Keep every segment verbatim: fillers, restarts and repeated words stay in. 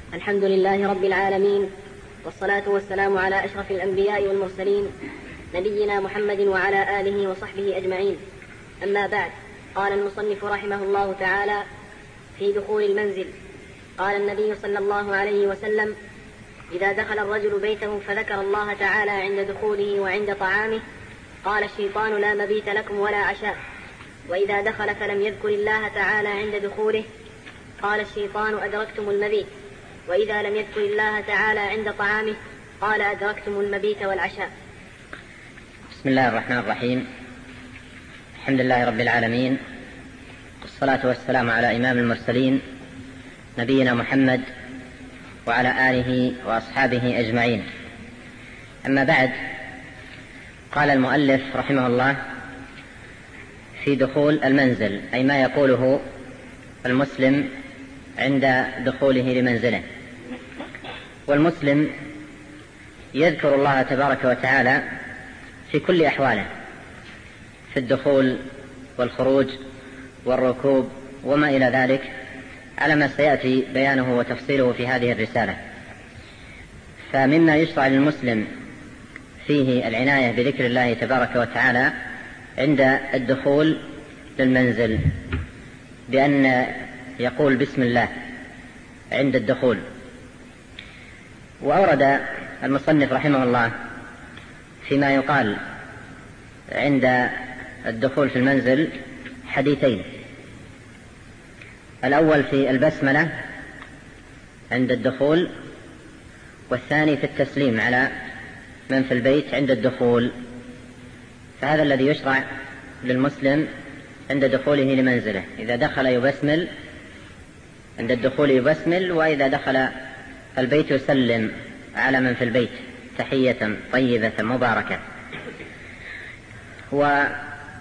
الحمد لله رب العالمين، والصلاة والسلام على أشرف الأنبياء والمرسلين نبينا محمد وعلى آله وصحبه أجمعين. أما بعد، قال المصنف رحمه الله تعالى في دخول المنزل: قال النبي صلى الله عليه وسلم: إذا دخل الرجل بيته فذكر الله تعالى عند دخوله وعند طعامه قال الشيطان: لا مبيت لكم ولا عشاء. وإذا دخل فلم يذكر الله تعالى عند دخوله قال الشيطان: أدركتم المبيت. وإذا لم يذكر الله تعالى عند طعامه قال: أدركتم المبيت والعشاء. بسم الله الرحمن الرحيم. الحمد لله رب العالمين، والصلاة والسلام على إمام المرسلين نبينا محمد وعلى آله وأصحابه أجمعين. أما بعد، قال المؤلف رحمه الله في دخول المنزل، أي ما يقوله المسلم عند دخوله لمنزله. والمسلم يذكر الله تبارك وتعالى في كل أحواله، في الدخول والخروج والركوب وما إلى ذلك، على ما سيأتي بيانه وتفصيله في هذه الرسالة. فمما يشرع للمسلم فيه العناية بذكر الله تبارك وتعالى عند الدخول للمنزل، بأن يقول بسم الله عند الدخول. وأورد المصنف رحمه الله فيما يقال عند الدخول في المنزل حديثين: الأول في البسملة عند الدخول، والثاني في التسليم على من في البيت عند الدخول. فهذا الذي يشرع للمسلم عند دخوله لمنزله: إذا دخل يبسمل عند الدخول يبسمل، وإذا دخل البيت يسلم على من في البيت تحية طيبة مباركة. ويذكر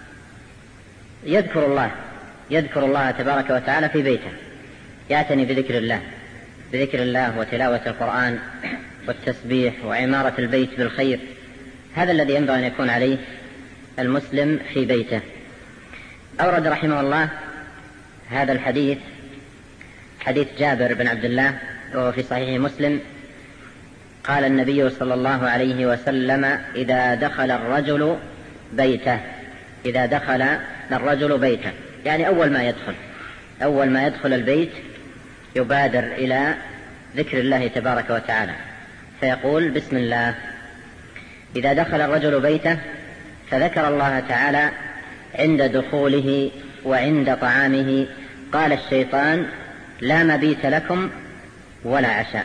الله يذكر الله تبارك وتعالى في بيته، يعتني بذكر الله بذكر الله وتلاوة القرآن والتسبيح وعمارة البيت بالخير. هذا الذي ينبغي أن يكون عليه المسلم في بيته. أورد رحمه الله هذا الحديث، حديث جابر بن عبد الله، وهو في صحيح مسلم: قال النبي صلى الله عليه وسلم: إذا دخل الرجل بيته إذا دخل الرجل بيته يعني أول ما يدخل أول ما يدخل البيت يبادر إلى ذكر الله تبارك وتعالى، فيقول بسم الله. إذا دخل الرجل بيته فذكر الله تعالى عند دخوله وعند طعامه قال الشيطان: لا مبيت لكم ولا عشاء.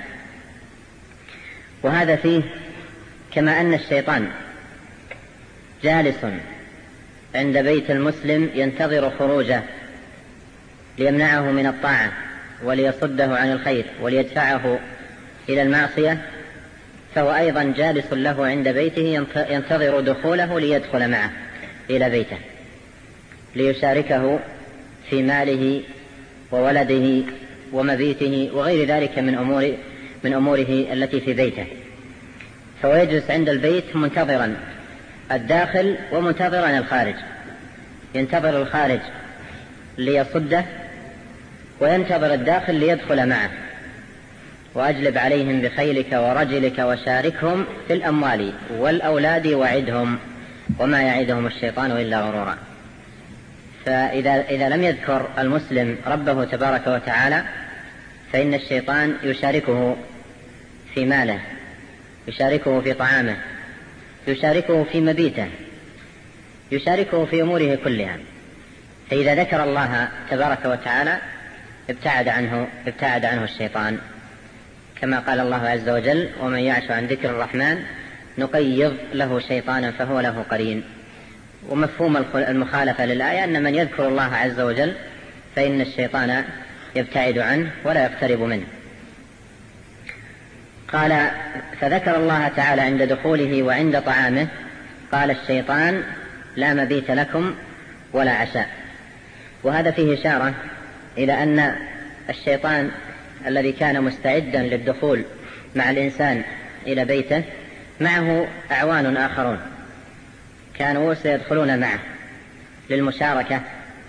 وهذا فيه كما أن الشيطان جالس عند بيت المسلم ينتظر خروجه ليمنعه من الطاعة وليصده عن الخير وليدفعه إلى المعصية، فهو أيضا جالس له عند بيته ينتظر دخوله ليدخل معه إلى بيته، ليشاركه في ماله وولده ومبيته وغير ذلك من أمور من أموره التي في بيته. فهو يجلس عند البيت منتظرا الداخل ومنتظرا الخارج، ينتظر الخارج ليصده وينتظر الداخل ليدخل معه. وأجلب عليهم بخيلك ورجلك وشاركهم في الأموال والأولاد وعدهم وما يعدهم الشيطان إلا غرورا. فإذا إذا لم يذكر المسلم ربه تبارك وتعالى فإن الشيطان يشاركه في ماله، يشاركه في طعامه، يشاركه في مبيته، يشاركه في أموره كلها. فإذا ذكر الله تبارك وتعالى ابتعد عنه ابتعد عنه الشيطان، كما قال الله عز وجل: ومن يعش عن ذكر الرحمن نقيض له شيطانا فهو له قرين. ومفهوم المخالفة للآية أن من يذكر الله عز وجل فإن الشيطان يبتعد عنه ولا يقترب منه. قال: فذكر الله تعالى عند دخوله وعند طعامه قال الشيطان: لا مبيت لكم ولا عشاء. وهذا فيه إشارة إلى أن الشيطان الذي كان مستعدا للدخول مع الإنسان إلى بيته معه أعوان آخرون كانوا سيدخلون معه للمشاركة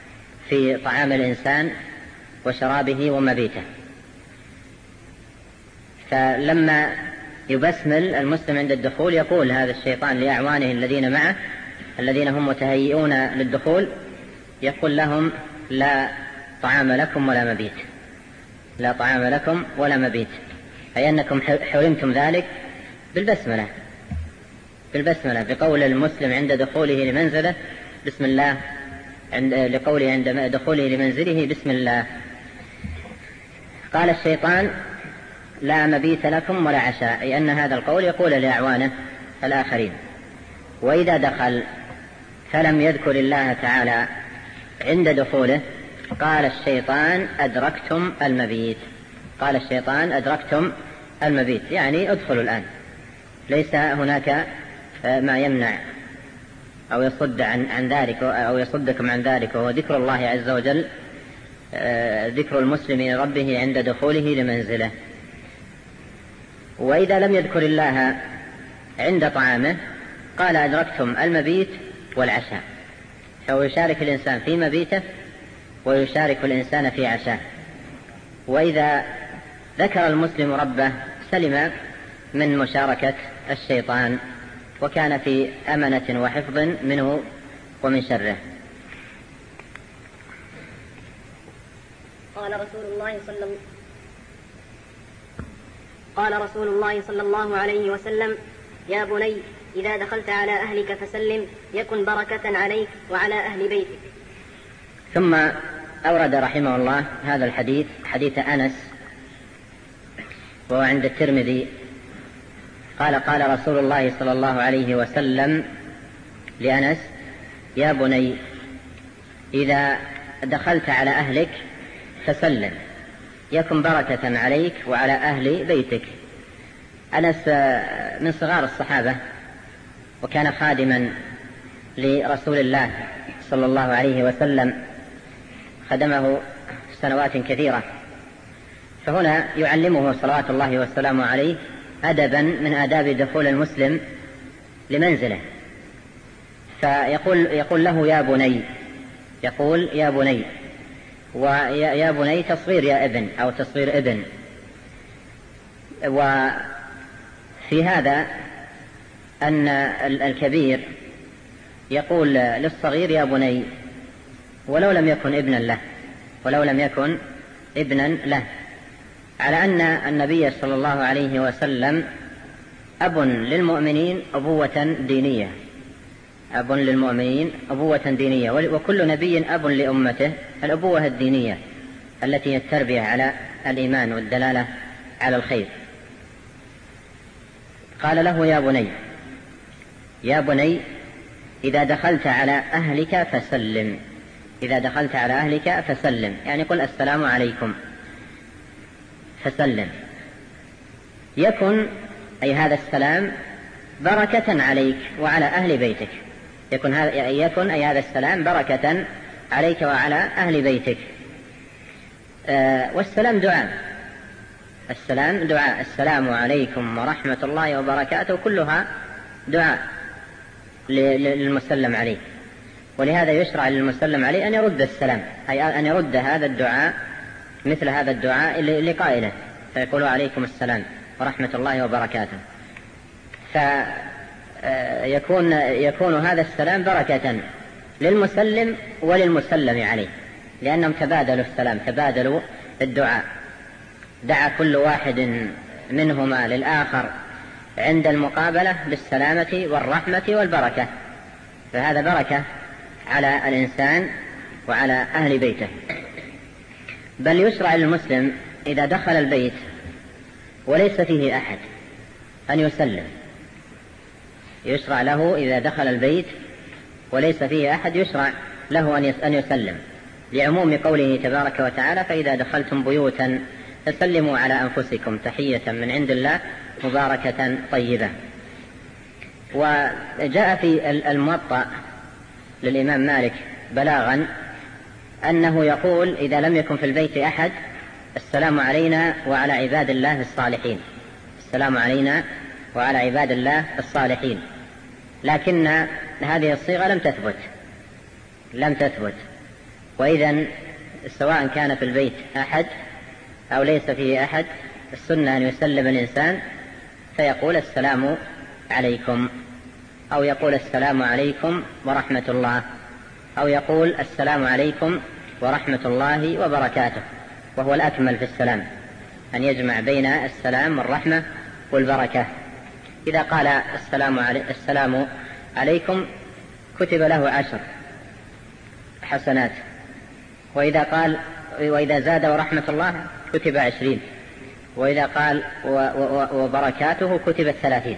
في طعام الإنسان وشرابه ومبيته. فلما يبسمل المسلم عند الدخول يقول هذا الشيطان لأعوانه الذين معه الذين هم متهيئون للدخول، يقول لهم لا طعام لكم ولا مبيت، لا طعام لكم ولا مبيت، أي أنكم حرمتم ذلك بالبسملة، بالبسملة بقول المسلم عند دخوله لمنزله بسم الله، عند لقوله عند دخوله لمنزله بسم الله. قال الشيطان لا مبيت لكم ولا عشاء، أي أن هذا القول يقول لأعوانه الآخرين. وإذا دخل فلم يذكر الله تعالى عند دخوله قال الشيطان أدركتم المبيت، قال الشيطان أدركتم المبيت، يعني ادخلوا الآن، ليس هناك ما يمنع أو يصد عن, عن ذلك أو يصدكم عن ذلك، وهو ذكر الله عز وجل، ذكر المسلم لربه عند دخوله لمنزله. وإذا لم يذكر الله عند طعامه قال أدركتم المبيت والعشاء، فهو يشارك الإنسان في مبيته ويشارك الإنسان في عشاء. وإذا ذكر المسلم ربه سلم من مشاركة الشيطان، وكان في أمنة وحفظ منه ومن شره. قال رسول الله صلى الله قال رسول الله صلى الله عليه وسلم يا بني إذا دخلت على أهلك فسلم يكن بركة عليك وعلى أهل بيتك. ثم أورد رحمه الله هذا الحديث، حديث أنس، وهو عند الترمذي، قال قال رسول الله صلى الله عليه وسلم لأنس يا بني إذا دخلت على أهلك فسلم يكن بركة عليك وعلى أهل بيتك. أنس من صغار الصحابة، وكان خادما لرسول الله صلى الله عليه وسلم، خدمه سنوات كثيرة، فهنا يعلمه صلوات الله والسلام عليه أدبا من آداب دخول المسلم لمنزله، فيقول يقول له يا بني، يقول يا بني، ويا بني تصغير يا ابن أو تصغير ابن. وفي هذا أن الكبير يقول للصغير يا بني ولو لم يكن ابنا له، ولو لم يكن ابنا له، على أن النبي صلى الله عليه وسلم أب للمؤمنين أبوة دينية، أب للمؤمنين أبوة دينية، وكل نبي أب لأمته الأبوة الدينية التي هي التربية على الإيمان والدلالة على الخير. قال له يا بني، يا بني إذا دخلت على أهلك فسلم، إذا دخلت على أهلك فسلم، يعني قل السلام عليكم فسلم، يكن أي هذا السلام بركة عليك وعلى أهل بيتك، يكن هذا يكن أي هذا السلام بركة عليك وعلى أهل بيتك. آه والسلام دعاء، السلام دعاء، السلام عليكم ورحمة الله وبركاته كلها دعاء للمسلم عليه، ولهذا يشرع للمسلم عليه أن يرد السلام، أي أن يرد هذا الدعاء مثل هذا الدعاء لقائله، فيقول عليكم السلام ورحمة الله وبركاته، فيكون يكون هذا السلام بركة للمسلم وللمسلم عليه، لأنهم تبادلوا السلام، تبادلوا الدعاء، دعا كل واحد منهما للآخر عند المقابلة بالسلامة والرحمة والبركة، فهذا بركة على الإنسان وعلى أهل بيته. بل يشرع للمسلم إذا دخل البيت وليس فيه أحد أن يسلم، يشرع له إذا دخل البيت وليس فيه أحد يشرع له أن يسلم، لعموم قوله تبارك وتعالى فإذا دخلتم بيوتا فسلموا على أنفسكم تحية من عند الله مباركة طيبة. وجاء في الموطأ للإمام مالك بلاغا أنه يقول إذا لم يكن في البيت أحد السلام علينا وعلى عباد الله الصالحين، السلام علينا وعلى عباد الله الصالحين، لكن هذه الصيغة لم تثبت لم تثبت وإذن سواء كان في البيت أحد أو ليس فيه أحد السنة أن يسلم الإنسان فيقول السلام عليكم، أو يقول السلام عليكم ورحمة الله، أو يقول السلام عليكم ورحمة الله وبركاته، وهو الأكمل في السلام أن يجمع بين السلام والرحمة والبركة. إذا قال السلام, علي السلام عليكم كتب له عشر حسنات، وإذا قال وإذا زاد ورحمة الله كتب عشرين، وإذا قال وبركاته كتبت ثلاثين.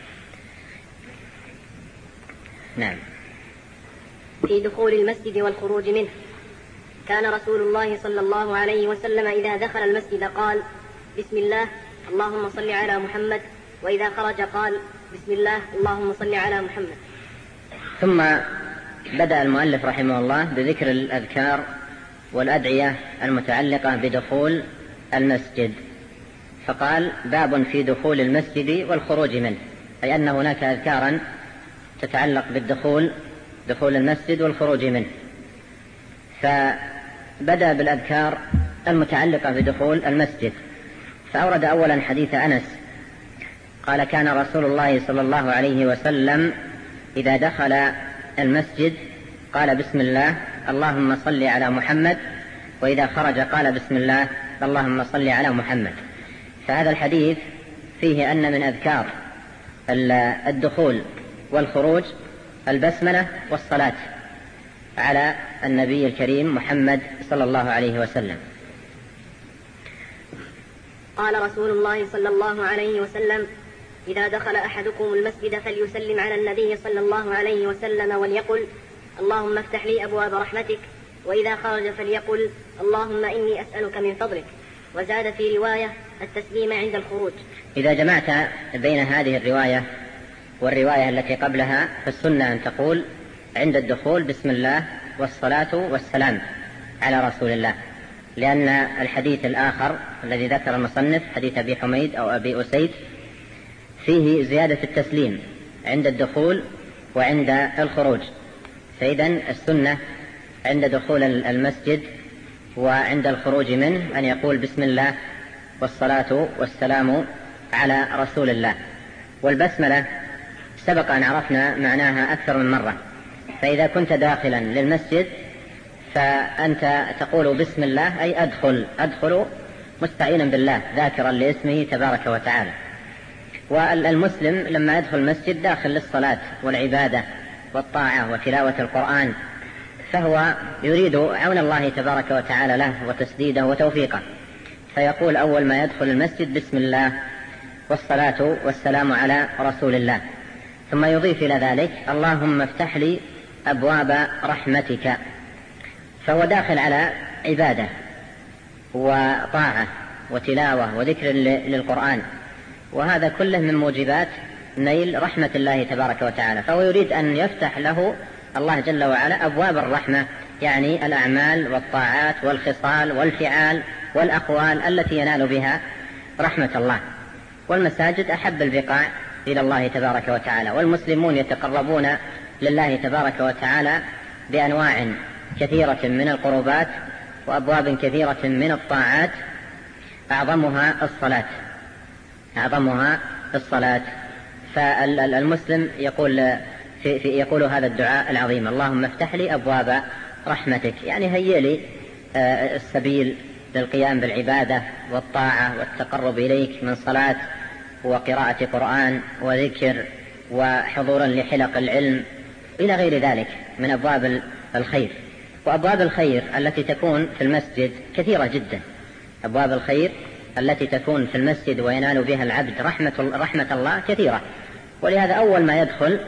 نعم. في دخول المسجد والخروج منه. كان رسول الله صلى الله عليه وسلم إذا دخل المسجد قال بسم الله اللهم صل على محمد، وإذا خرج قال بسم الله اللهم صل على محمد. ثم بدأ المؤلف رحمه الله بذكر الأذكار والأدعية المتعلقة بدخول المسجد، فقال باب في دخول المسجد والخروج منه، أي أن هناك أذكارا تتعلق بالدخول دخول المسجد والخروج منه. فبدأ بالأذكار المتعلقة بدخول المسجد، فأورد أولا حديث أنس قال كان رسول الله صلى الله عليه وسلم إذا دخل المسجد قال بسم الله اللهم صل على محمد، وإذا خرج قال بسم الله اللهم صل على محمد. فهذا الحديث فيه أن من أذكار الدخول والخروج البسملة والصلاة على النبي الكريم محمد صلى الله عليه وسلم. قال رسول الله صلى الله عليه وسلم إذا دخل أحدكم المسجد فليسلم على النبي صلى الله عليه وسلم وليقل اللهم افتح لي أبواب رحمتك، وإذا خرج فليقل اللهم إني أسألك من فضلك. وزاد في رواية التسليم عند الخروج. إذا جمعت بين هذه الرواية والرواية التي قبلها فالسنة أن تقول عند الدخول بسم الله والصلاة والسلام على رسول الله، لأن الحديث الآخر الذي ذكر المصنف حديث أبي حميد أو أبي أسيد فيه زيادة التسليم عند الدخول وعند الخروج. فإذن السنة عند دخول المسجد وعند الخروج منه أن يقول بسم الله والصلاة والسلام على رسول الله. والبسملة سبق أن عرفنا معناها أكثر من مرة، فإذا كنت داخلا للمسجد فأنت تقول بسم الله أي أدخل أدخل مستعينا بالله ذاكرا لاسمه تبارك وتعالى. والمسلم لما يدخل المسجد داخل للصلاة والعبادة والطاعة وتلاوة القرآن، فهو يريد عون الله تبارك وتعالى له وتسديده وتوفيقه، فيقول أول ما يدخل المسجد بسم الله والصلاة والسلام على رسول الله، ثم يضيف إلى ذلك اللهم افتح لي أبواب رحمتك. فهو داخل على عبادة وطاعة وتلاوة وذكر للقرآن، وهذا كله من موجبات نيل رحمة الله تبارك وتعالى، فهو يريد أن يفتح له الله جل وعلا أبواب الرحمة، يعني الأعمال والطاعات والخصال والفعال والأقوال التي ينال بها رحمة الله. والمساجد أحب البقاع إلى الله تبارك وتعالى، والمسلمون يتقربون لله تبارك وتعالى بأنواع كثيرة من القربات وأبواب كثيرة من الطاعات، أعظمها الصلاة أعظمها الصلاة. فالمسلم يقول في في يقول هذا الدعاء العظيم اللهم افتح لي أبواب رحمتك، يعني هيئ لي السبيل للقيام بالعبادة والطاعة والتقرب إليك من صلاة وقراءة قرآن وذكر وحضورا لحلق العلم إلى غير ذلك من أبواب الخير. وأبواب الخير التي تكون في المسجد كثيرة جدا، أبواب الخير التي تكون في المسجد وينال بها العبد رحمة, رحمة الله كثيرة. ولهذا أول ما يدخل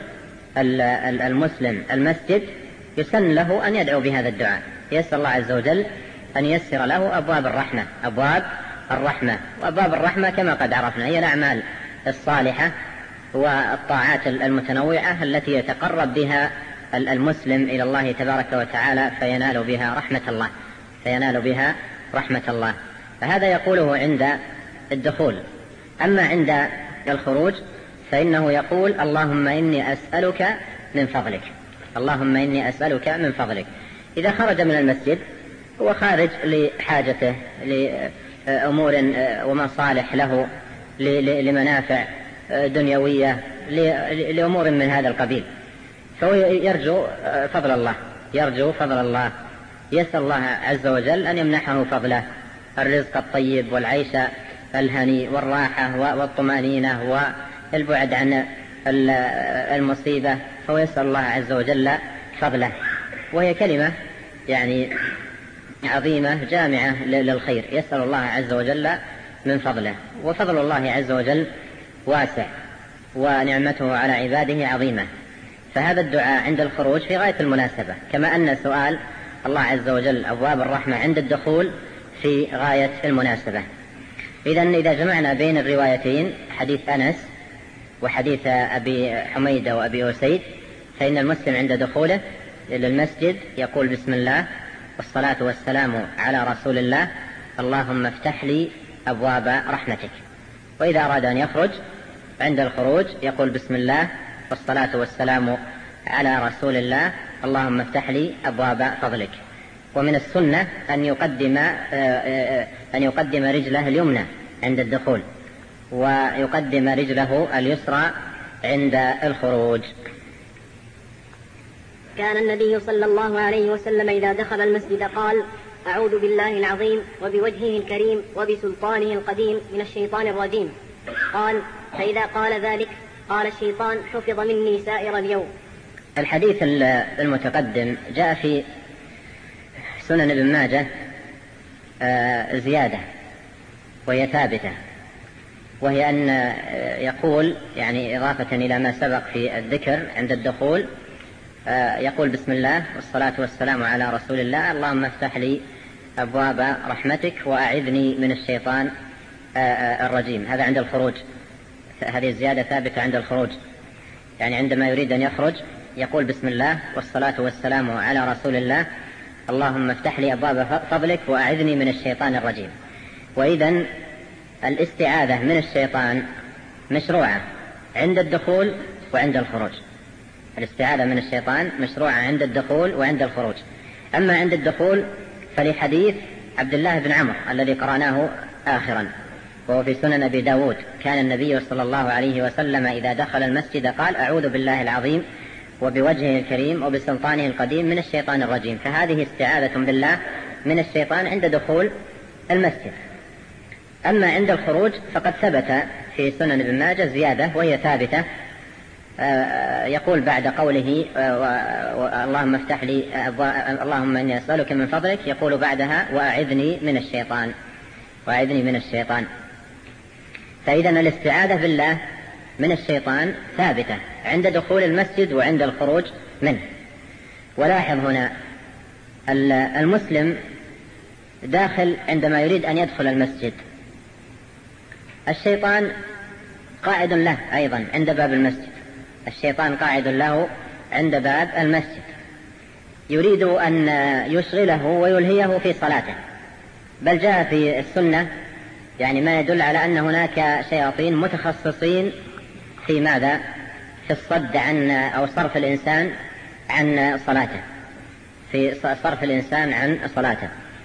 المسلم المسجد يسن له أن يدعو بهذا الدعاء، يسأل الله عز وجل أن ييسر له أبواب الرحمة أبواب الرحمة وأبواب الرحمة كما قد عرفنا هي الأعمال الصالحة والطاعات المتنوعة التي يتقرب بها المسلم إلى الله تبارك وتعالى فينال بها رحمة الله فينال بها رحمة الله. فهذا يقوله عند الدخول. أما عند الخروج فإنه يقول اللهم إني أسألك من فضلك اللهم إني أسألك من فضلك. إذا خرج من المسجد هو خارج لحاجته أمور ومصالح له لمنافع دنيوية لأمور من هذا القبيل، فهو يرجو فضل الله يرجو فضل الله يسأل الله عز وجل أن يمنحه فضله، الرزق الطيب والعيش الهني والراحة والطمأنينة والبعد عن المصيبة، فهو يسأل الله عز وجل فضله. وهي كلمة يعني عظيمة جامعة للخير، يسأل الله عز وجل من فضله، وفضل الله عز وجل واسع ونعمته على عباده عظيمة. فهذا الدعاء عند الخروج في غاية المناسبة، كما أن سؤال الله عز وجل أبواب الرحمة عند الدخول في غاية المناسبة. إذن إذا جمعنا بين الروايتين حديث أنس وحديث أبي حميدة وأبي أسيد، فإن المسلم عند دخوله إلى المسجد يقول بسم الله والصلاة والسلام على رسول الله اللهم افتح لي أبواب رحمتك. وإذا أراد أن يخرج عند الخروج يقول بسم الله والصلاة والسلام على رسول الله اللهم افتح لي أبواب فضلك. ومن السنة أن يقدم أن يقدم رجله اليمنى عند الدخول، ويقدم رجله اليسرى عند الخروج. كان النبي صلى الله عليه وسلم إذا دخل المسجد قال أعوذ بالله العظيم وبوجهه الكريم وبسلطانه القديم من الشيطان الرجيم. قال فإذا قال ذلك قال الشيطان حفظ مني سائر اليوم. الحديث المتقدم جاء في سنن ابن ماجه زيادة وهي ثابتة، وهي أن يقول يعني إضافة إلى ما سبق في الذكر عند الدخول يقول بسم الله والصلاة والسلام على رسول الله اللهم افتح لي أبواب رحمتك وأعذني من الشيطان الرجيم. هذا عند الخروج، هذه الزيادة ثابتة عند الخروج، يعني عندما يريد أن يخرج يقول بسم الله والصلاة والسلام على رسول الله اللهم افتح لي أبواب فضلك وأعذني من الشيطان الرجيم. وإذن الاستعاذة من الشيطان مشروعة عند الدخول وعند الخروج. الاستعاذة من الشيطان مشروعة عند الدخول وعند الخروج. أما عند الدخول فلحديث عبد الله بن عمرو الذي قرأناه آخرا وهو في سنن أبي داود كان النبي صلى الله عليه وسلم إذا دخل المسجد قال أعوذ بالله العظيم وبوجهه الكريم وبسلطانه القديم من الشيطان الرجيم. فهذه استعاذة بالله من الشيطان عند دخول المسجد. أما عند الخروج فقد ثبت في سنن ابن ماجه زيادة وهي ثابتة، يقول بعد قوله اللهم افتح لي اللهم إني أسألك من فضلك يقول بعدها وأعذني من الشيطان وأعذني من الشيطان. فإذا الاستعاذة بالله من الشيطان ثابتة عند دخول المسجد وعند الخروج منه. ولاحظ هنا المسلم داخل عندما يريد أن يدخل المسجد الشيطان قاعد له أيضا عند باب المسجد، الشيطان قاعد له عند باب المسجد يريد أن يشغله ويلهيه في صلاته. بل جاء في السنة يعني ما يدل على أن هناك شياطين متخصصين في ماذا؟ في الصد عن أو صرف الإنسان عن صلاته، في صرف الإنسان عن صلاته.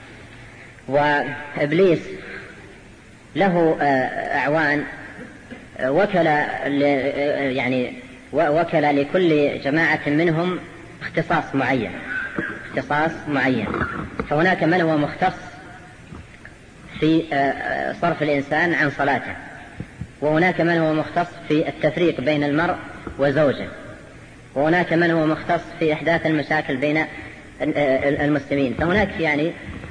وإبليس له أعوان وكل يعني وكل لكل جماعة منهم اختصاص معين اختصاص معين فهناك من هو مختص في صرف الإنسان عن صلاته، وهناك من هو مختص في التفريق بين المرء وزوجه، وهناك من هو مختص في إحداث المشاكل بين المسلمين. فهناك يعني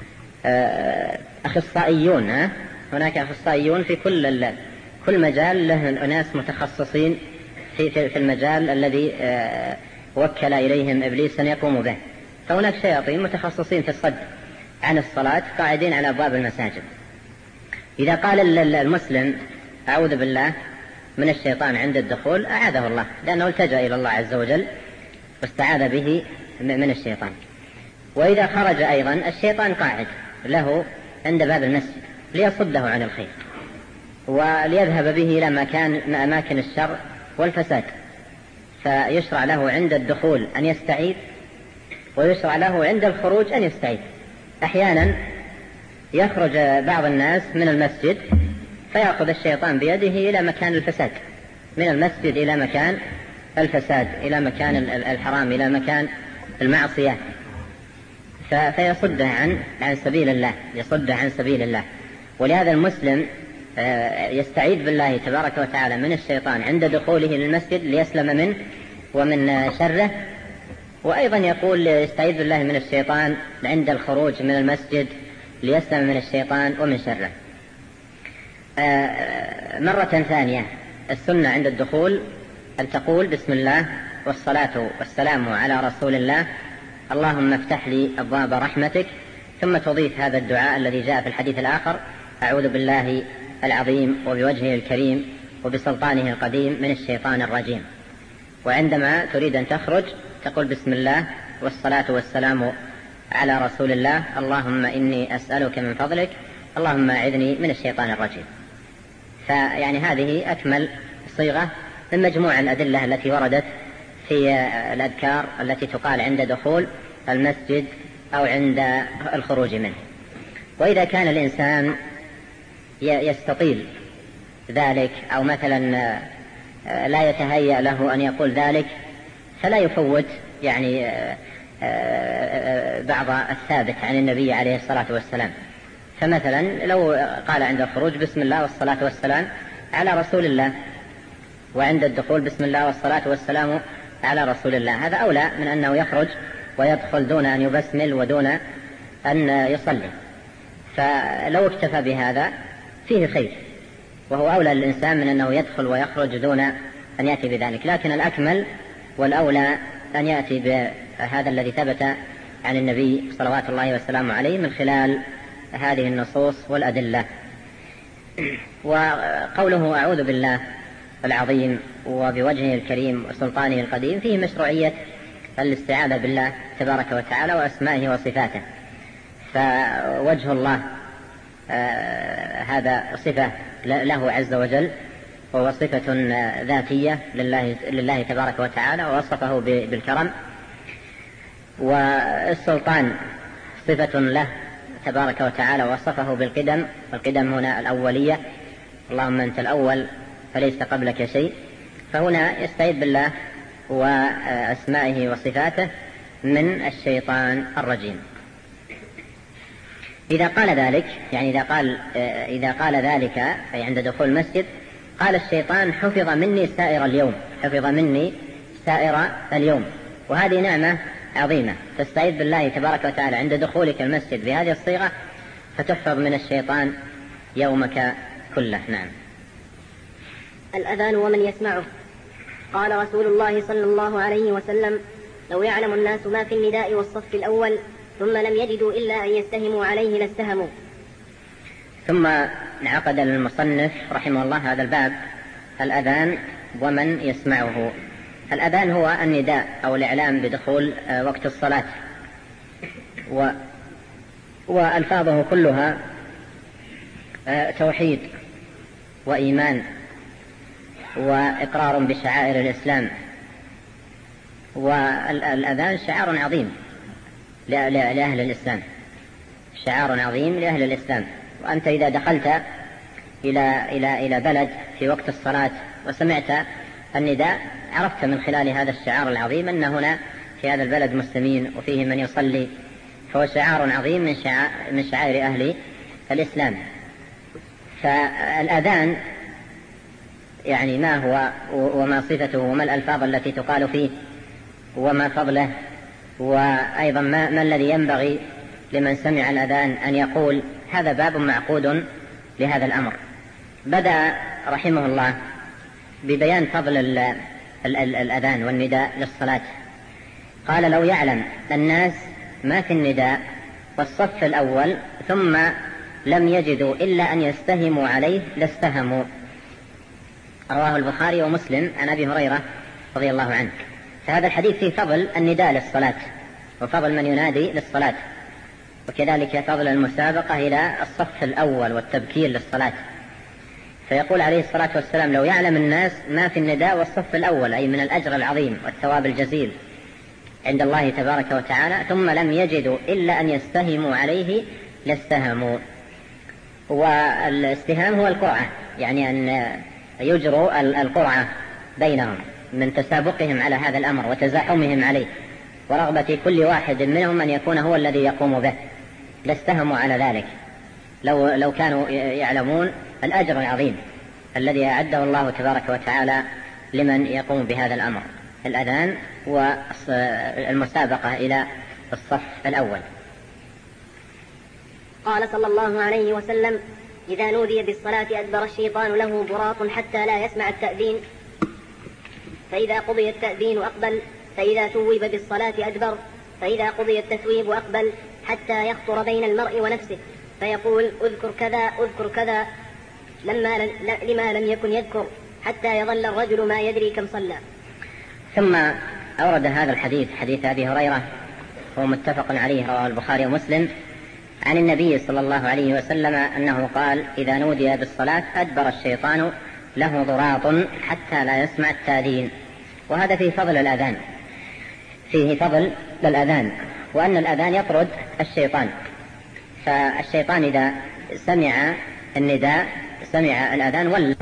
أخصائيون، هناك أخصائيون في كل كل مجال له ناس متخصصين في في المجال الذي وكل إليهم إبليس أن يقوموا به. فهناك شياطين متخصصين في الصد عن الصلاة قاعدين على أبواب المساجد. إذا قال المسلم أعوذ بالله من الشيطان عند الدخول أعاذه الله، لأنه التجأ إلى الله عز وجل واستعاذ به من الشيطان. وإذا خرج أيضا الشيطان قاعد له عند باب المسجد ليصده عن الخير وليذهب به إلى مكان أماكن الشر والفساد. فيشرع له عند الدخول أن يستعيذ، ويشرع له عند الخروج أن يستعيذ. أحيانا يخرج بعض الناس من المسجد فيأخذ الشيطان بيده إلى مكان الفساد، من المسجد إلى مكان الفساد، إلى مكان الحرام، إلى مكان المعصية، فيصده عن عن سبيل الله، يصده عن سبيل الله. ولهذا المسلم يستعيذ بالله تبارك وتعالى من الشيطان عند دخوله للمسجد ليسلم منه ومن شره، وأيضا يقول يستعيذ بالله من الشيطان عند الخروج من المسجد ليسلم من الشيطان ومن شره. مرة ثانية السنة عند الدخول أن تقول بسم الله والصلاة والسلام على رسول الله، اللهم افتح لي أبواب رحمتك، ثم تضيف هذا الدعاء الذي جاء في الحديث الآخر: أعوذ بالله العظيم وبوجهه الكريم وبسلطانه القديم من الشيطان الرجيم. وعندما تريد أن تخرج تقول بسم الله والصلاة والسلام على رسول الله، اللهم إني أسألك من فضلك، اللهم أعذني من الشيطان الرجيم. فيعني هذه أكمل صيغة من مجموع الأدلة التي وردت في الأذكار التي تقال عند دخول المسجد أو عند الخروج منه. وإذا كان الإنسان يستطيل ذلك أو مثلا لا يتهيأ له أن يقول ذلك فلا يفوت يعني بعض الثابت عن النبي عليه الصلاة والسلام. فمثلا لو قال عند الخروج بسم الله والصلاة والسلام على رسول الله، وعند الدخول بسم الله والصلاة والسلام على رسول الله، هذا أولى من أنه يخرج ويدخل دون أن يبسمل ودون أن يصلي. فلو اكتفى بهذا فيه خير، وهو أولى للإنسان من أنه يدخل ويخرج دون أن يأتي بذلك. لكن الأكمل والأولى أن يأتي بهذا الذي ثبت عن النبي صلوات الله وسلامه عليه من خلال هذه النصوص والأدلة. وقوله أعوذ بالله العظيم وبوجهه الكريم وسلطانه القديم فيه مشروعية الاستعاذة بالله تبارك وتعالى وأسمائه وصفاته. فوجه الله آه هذا صفة له عز وجل، وهو صفة ذاتية لله, لله تبارك وتعالى، ووصفه بالكرم. والسلطان صفة له تبارك وتعالى ووصفه بالقدم، والقدم هنا الأولية، اللهم أنت الأول فليس قبلك شيء. فهنا يستعيذ بالله وأسمائه وصفاته من الشيطان الرجيم. إذا قال ذلك يعني إذا قال, إذا قال ذلك أي عند دخول المسجد قال الشيطان حفظ مني سائر اليوم، حفظ مني سائر اليوم. وهذه نعمة عظيمة، تستعيذ بالله تبارك وتعالى عند دخولك المسجد بهذه الصيغة فتحفظ من الشيطان يومك كله. نعم. الأذان ومن يسمعه. قال رسول الله صلى الله عليه وسلم: لو يعلم الناس ما في النداء والصف الأول ثم لم يجدوا إلا أن يستهموا عليه لاستهموا. ثم عقد المصنف رحمه الله هذا الباب: الأذان ومن يسمعه. الأذان هو النداء أو الإعلام بدخول وقت الصلاة، و وألفاظه كلها توحيد وإيمان وإقرار بشعائر الإسلام. والأذان شعار عظيم لأهل الإسلام، شعار عظيم لأهل الإسلام. وأنت إذا دخلت إلى إلى إلى بلد في وقت الصلاة وسمعت النداء عرفت من خلال هذا الشعار العظيم أن هنا في هذا البلد مسلمين وفيه من يصلي، فهو شعار عظيم من شعائر من شعائر أهل الإسلام. فالأذان يعني ما هو وما صفته وما الألفاظ التي تقال فيه وما فضله، وأيضا ما, ما الذي ينبغي لمن سمع الأذان أن يقول. هذا باب معقود لهذا الأمر. بدأ رحمه الله ببيان فضل ال ال ال الأذان والنداء للصلاة. قال: لو يعلم الناس ما في النداء والصف الأول ثم لم يجدوا إلا أن يستهموا عليه لاستهموا. رواه البخاري ومسلم عن أبي هريرة رضي الله عنه. فهذا الحديث فيه فضل النداء للصلاة وفضل من ينادي للصلاة، وكذلك فضل المسابقة إلى الصف الأول والتبكير للصلاة. فيقول عليه الصلاة والسلام: لو يعلم الناس ما في النداء والصف الأول، أي من الأجر العظيم والثواب الجزيل عند الله تبارك وتعالى، ثم لم يجدوا إلا أن يستهموا عليه لاستهموا. والاستهام هو القرعة، يعني أن يجروا القرعة بينهم من تسابقهم على هذا الأمر وتزاحمهم عليه ورغبة كل واحد منهم أن يكون هو الذي يقوم به، لاستهموا على ذلك لو, لو كانوا يعلمون الأجر العظيم الذي أعده الله تبارك وتعالى لمن يقوم بهذا الأمر، الأذان والمسابقة إلى الصف الأول. قال صلى الله عليه وسلم: إذا نودي بالصلاة أدبر الشيطان له براط حتى لا يسمع التأذين، فإذا قضي التأذين أقبل، فإذا ثوب بالصلاة أدبر، فإذا قضي التثويب أقبل حتى يخطر بين المرء ونفسه فيقول: أذكر كذا أذكر كذا، لما لما لم يكن يذكر، حتى يظل الرجل ما يدري كم صلى. ثم أورد هذا الحديث، حديث أبي هريرة، هو متفق عليه، رواه البخاري ومسلم، عن النبي صلى الله عليه وسلم أنه قال: إذا نودي بالصلاة أدبر الشيطان له ضراط حتى لا يسمع التأذين. وهذا فيه فضل الأذان، فيه فضل الأذان، وأن الأذان يطرد الشيطان. فالشيطان إذا سمع النداء، سمع الأذان ولا،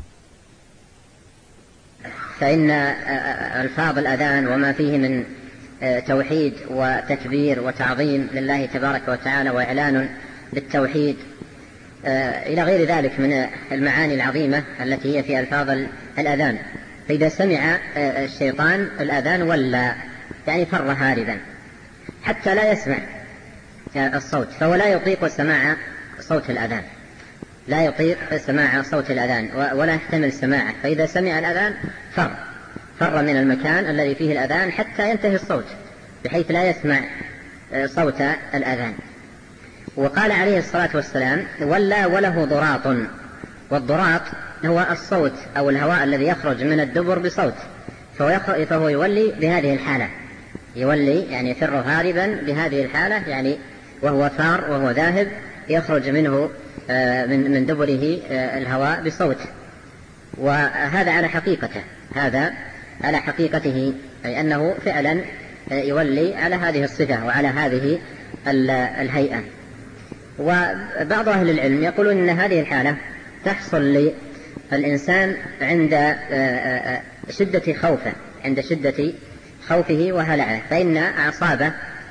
فإن ألفاظ الأذان وما فيه من توحيد وتكبير وتعظيم لله تبارك وتعالى وإعلان للتوحيد إلى غير ذلك من المعاني العظيمة التي هي في ألفاظ الأذان، فإذا سمع الشيطان الأذان ولا، يعني فر هاربا حتى لا يسمع الصوت، فهو لا يطيق سماع صوت الأذان، لا يطيق سماع صوت الأذان ولا يحتمل سماعه، فإذا سمع الأذان فر فر من المكان الذي فيه الأذان حتى ينتهي الصوت بحيث لا يسمع صوت الأذان. وقال عليه الصلاة والسلام: ولا وله ضراط، والضراط هو الصوت أو الهواء الذي يخرج من الدبر بصوت، فهو, فهو يولي بهذه الحالة، يولي يعني يفر هاربا بهذه الحالة، يعني وهو ثار وهو ذاهب يخرج منه من من دبره الهواء بصوت. وهذا على حقيقته، هذا على حقيقته، أي أنه فعلا يولي على هذه الصفة وعلى هذه الهيئة. وبعض أهل العلم يقولون أن هذه الحالة تحصل للإنسان عند شدة خوفه، عند شدة خوفه وهلعه، فإن أعصابه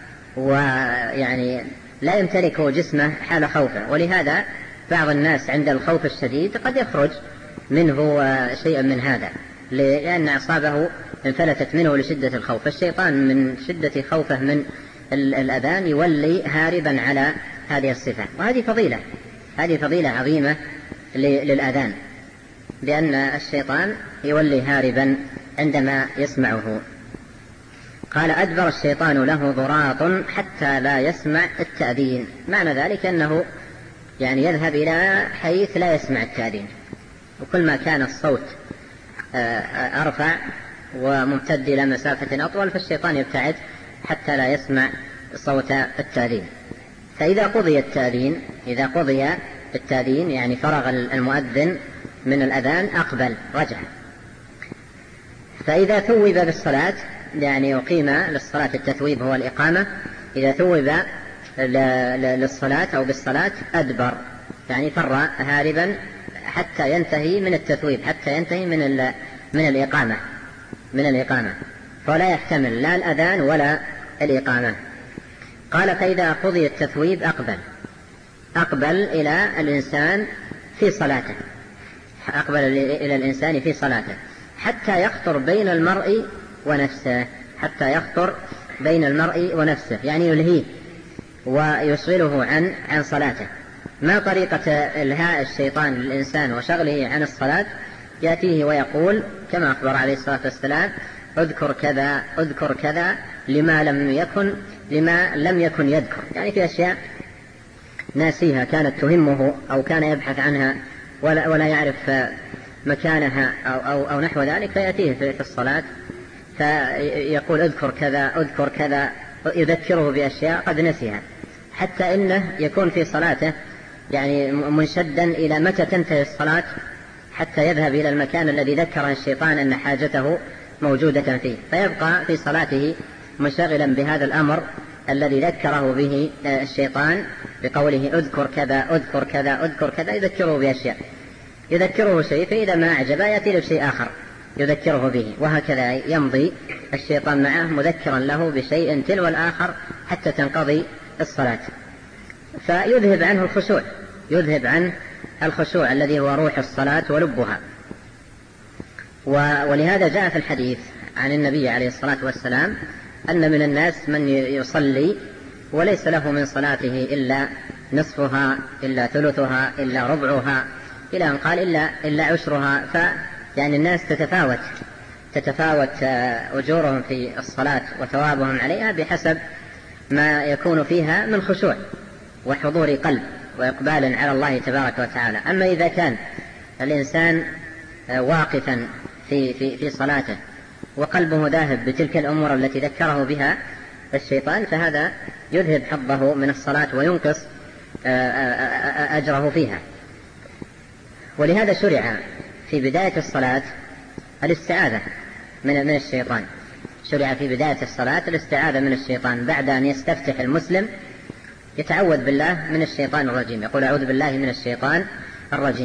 ويعني لا يمتلك جسمه حال خوفه، ولهذا بعض الناس عند الخوف الشديد قد يخرج منه شيئا من هذا، لأن أعصابه انفلتت منه لشدة الخوف. الشيطان من شدة خوفه من الأذان يولي هاربا على هذه الصفة، وهذه فضيلة، هذه فضيلة عظيمة للأذان، لأن الشيطان يولي هاربا عندما يسمعه. قال: أدبر الشيطان له ضراط حتى لا يسمع التأذين، معنى ذلك أنه يعني يذهب إلى حيث لا يسمع التأذين، وكل ما كان الصوت أرفع وممتد إلى مسافة أطول فالشيطان يبتعد حتى لا يسمع صوت التأذين. فإذا قضي التأذين، إذا قضي التأذين يعني فرغ المؤذن من الأذان أقبل رجع. فإذا ثوب بالصلاة، يعني يقيم للصلاة، التثويب هو الإقامة، إذا ثوب للصلاة أو بالصلاة أدبر، يعني فر هاربا حتى ينتهي من التثويب، حتى ينتهي من من الإقامة من الإقامة فلا يحتمل لا الأذان ولا الإقامة. قال: فإذا قضي التثويب أقبل أقبل إلى الإنسان في صلاته، أقبل إلى الإنسان في صلاته حتى يخطر بين المرء ونفسه، حتى يخطر بين المرء ونفسه، يعني يلهيه ويشغله عن عن صلاته. ما طريقة إلهاء الشيطان للإنسان وشغله عن الصلاة؟ يأتيه ويقول كما أخبر عليه الصلاة والسلام: اذكر كذا اذكر كذا لما لم يكن لما لم يكن يذكر، يعني في أشياء ناسيها كانت تهمه أو كان يبحث عنها ولا, ولا يعرف مكانها أو, أو, أو نحو ذلك، فيأتيه في الصلاة فيقول اذكر كذا اذكر كذا، يذكره بأشياء قد نسيها، حتى إنه يكون في صلاته يعني منشدا إلى متى تنتهي الصلاة حتى يذهب إلى المكان الذي ذكره الشيطان أن حاجته موجودة فيه، فيبقى في صلاته منشغلا بهذا الأمر الذي ذكره به الشيطان بقوله اذكر كذا اذكر كذا اذكر كذا، يذكره بأشياء، يذكره شيء، فإذا ما أعجبه يأتي له شيء آخر يذكره به، وهكذا يمضي الشيطان معه مذكرا له بشيء تلو الآخر حتى تنقضي الصلاة، فيذهب عنه الخشوع، يذهب عنه الخشوع الذي هو روح الصلاة ولبها. ولهذا جاء في الحديث عن النبي عليه الصلاة والسلام أن من الناس من يصلي وليس له من صلاته إلا نصفها إلا ثلثها إلا ربعها، إلى أن قال إلا, إلا عشرها. فيعني الناس تتفاوت تتفاوت أجورهم في الصلاة وثوابهم عليها بحسب ما يكون فيها من خشوع وحضور قلب وإقبال على الله تبارك وتعالى. أما إذا كان الإنسان واقفا في, في, في صلاته وقلبه ذاهب بتلك الأمور التي ذكره بها الشيطان، فهذا يذهب حظه من الصلاة وينقص أجره فيها. ولهذا شرع في بداية الصلاة الاستعاذة من من الشيطان، شرع في بداية الصلاة الاستعاذة من الشيطان بعد أن يستفتح المسلم يتعوذ بالله من الشيطان الرجيم، يقول أعوذ بالله من الشيطان الرجيم.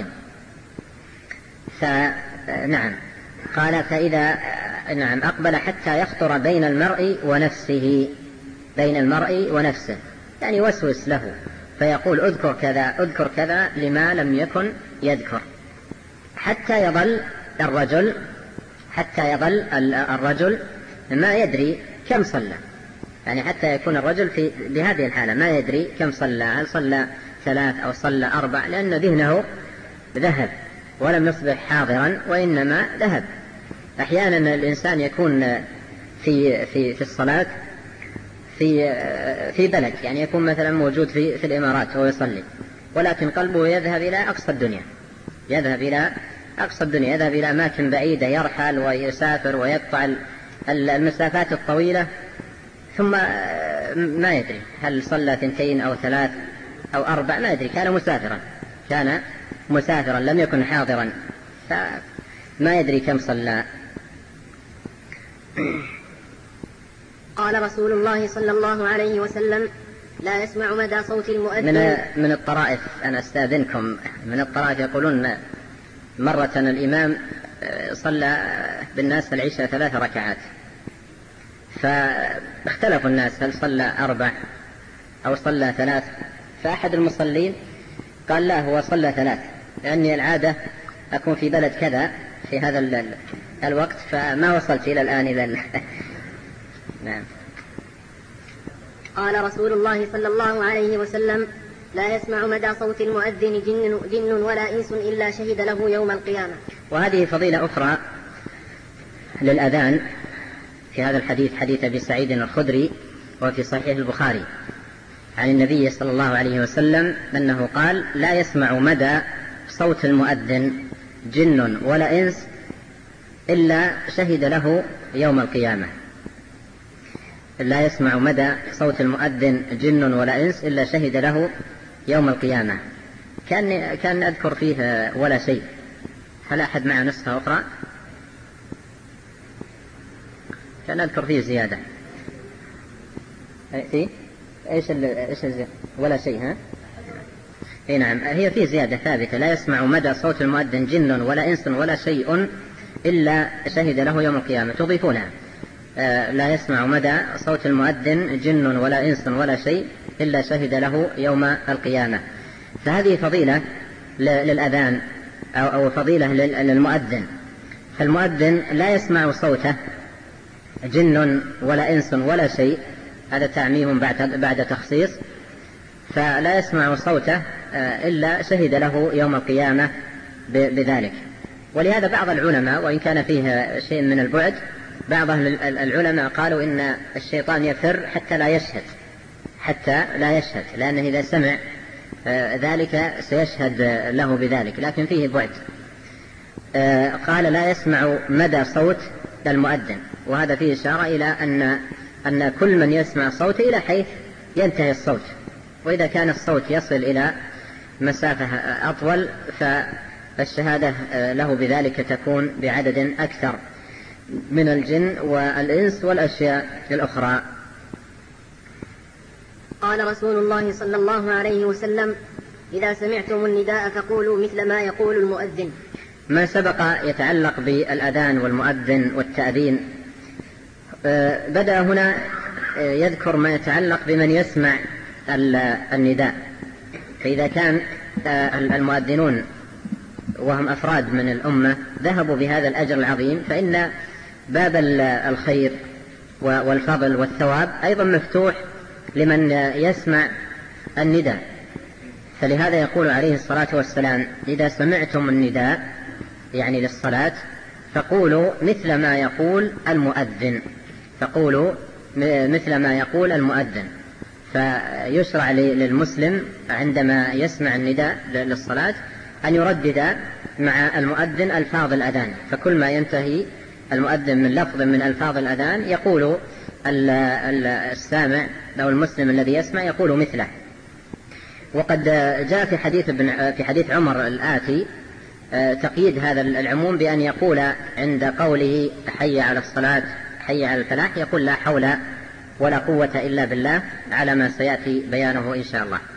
فنعم قال فإذا نعم أقبل حتى يخطر بين المرء ونفسه، بين المرء ونفسه يعني وسوس له فيقول اذكر كذا اذكر كذا لما لم يكن يذكر، حتى يظل الرجل حتى يظل الرجل ما يدري كم صلى، يعني حتى يكون الرجل في بهذه الحالة ما يدري كم صلى، هل صلى ثلاث أو صلى أربع، لأن ذهنه ذهب ولم يصبح حاضرا وإنما ذهب. أحيانا الإنسان يكون في في في الصلاة في في بلد، يعني يكون مثلا موجود في في الإمارات وهو يصلي، ولكن قلبه يذهب إلى أقصى الدنيا، يذهب إلى أقصى الدنيا، يذهب إلى أماكن بعيدة، يرحل ويسافر ويقطع المسافات الطويلة، ثم ما يدري هل صلى ثنتين أو ثلاث أو أربع، ما يدري، كان مسافرا كان مسافرا لم يكن حاضرا، فما يدري كم صلى. قال رسول الله صلى الله عليه وسلم لا يسمع مدى صوت المؤذن. من, من الطرائف، أنا أستاذنكم، من الطرائف يقولون مرة الإمام صلى بالناس العشاء ثلاث ركعات، فاختلفوا الناس هل صلى أربع أو صلى ثلاث، فأحد المصلين قال لا هو صلى ثلاث، لأني العادة أكون في بلد كذا في هذا الوقت فما وصلت إلى الآن إذا. نعم. قال رسول الله صلى الله عليه وسلم لا يسمع مدى صوت المؤذن جن, جن ولا إنس إلا شهد له يوم القيامة. وهذه فضيلة أخرى للأذان في هذا الحديث، حديث أبي سعيد الخدري وفي صحيح البخاري عن النبي صلى الله عليه وسلم أنه قال لا يسمع مدى صوت المؤذن جن ولا إنس إلا شهد له يوم القيامة. لا يسمع مدى صوت المؤذن جن ولا إنس إلا شهد له يوم القيامة. كان كان أذكر فيه ولا شيء، هل أحد معه نسخة أخرى؟ كان أذكر فيه زيادة. فيه إيش إيش الزيادة؟ ولا شيء، ها؟ إيه نعم، هي فيه زيادة ثابتة لا يسمع مدى صوت المؤذن جن ولا إنس ولا شيء إلا شهد له يوم القيامة، تضيفونها لا يسمع مدى صوت المؤذن جن ولا إنس ولا شيء إلا شهد له يوم القيامة. فهذه فضيلة للأذان أو فضيلة للمؤذن. فالمؤذن لا يسمع صوته جن ولا إنس ولا شيء، هذا تعميم بعد تخصيص، فلا يسمع صوته إلا شهد له يوم القيامة بذلك. ولهذا بعض العلماء وإن كان فيه شيء من البعد، بعض العلماء قالوا إن الشيطان يفر حتى لا يشهد، حتى لا يشهد، لأنه إذا سمع ذلك سيشهد له بذلك، لكن فيه بعد. قال لا يسمع مدى صوت المؤذن، وهذا فيه إشارة إلى أن أن كل من يسمع صوته إلى حيث ينتهي الصوت، وإذا كان الصوت يصل إلى مسافة أطول فالشهادة له بذلك تكون بعدد أكثر من الجن والإنس والأشياء الأخرى. قال رسول الله صلى الله عليه وسلم: إذا سمعتم النداء فقولوا مثل ما يقول المؤذن. ما سبق يتعلق بالأذان والمؤذن والتأذين، بدأ هنا يذكر ما يتعلق بمن يسمع النداء. فإذا كان المؤذنون وهم أفراد من الأمة ذهبوا بهذا الأجر العظيم، فإن باب الخير والفضل والثواب أيضا مفتوح لمن يسمع النداء. فلهذا يقول عليه الصلاة والسلام: إذا سمعتم النداء يعني للصلاة فقولوا مثل ما يقول المؤذن، فقولوا مثل ما يقول المؤذن. فيشرع للمسلم عندما يسمع النداء للصلاة أن يردد مع المؤذن ألفاظ الأذان، فكل ما ينتهي المؤذن من لفظ من ألفاظ الأذان يقول السامع أو المسلم الذي يسمع يقول مثله. وقد جاء في حديث ابن في حديث عمر الآتي تقييد هذا العموم بأن يقول عند قوله حي على الصلاة حي على الفلاح يقول لا حول ولا قوة إلا بالله، على ما سيأتي بيانه إن شاء الله.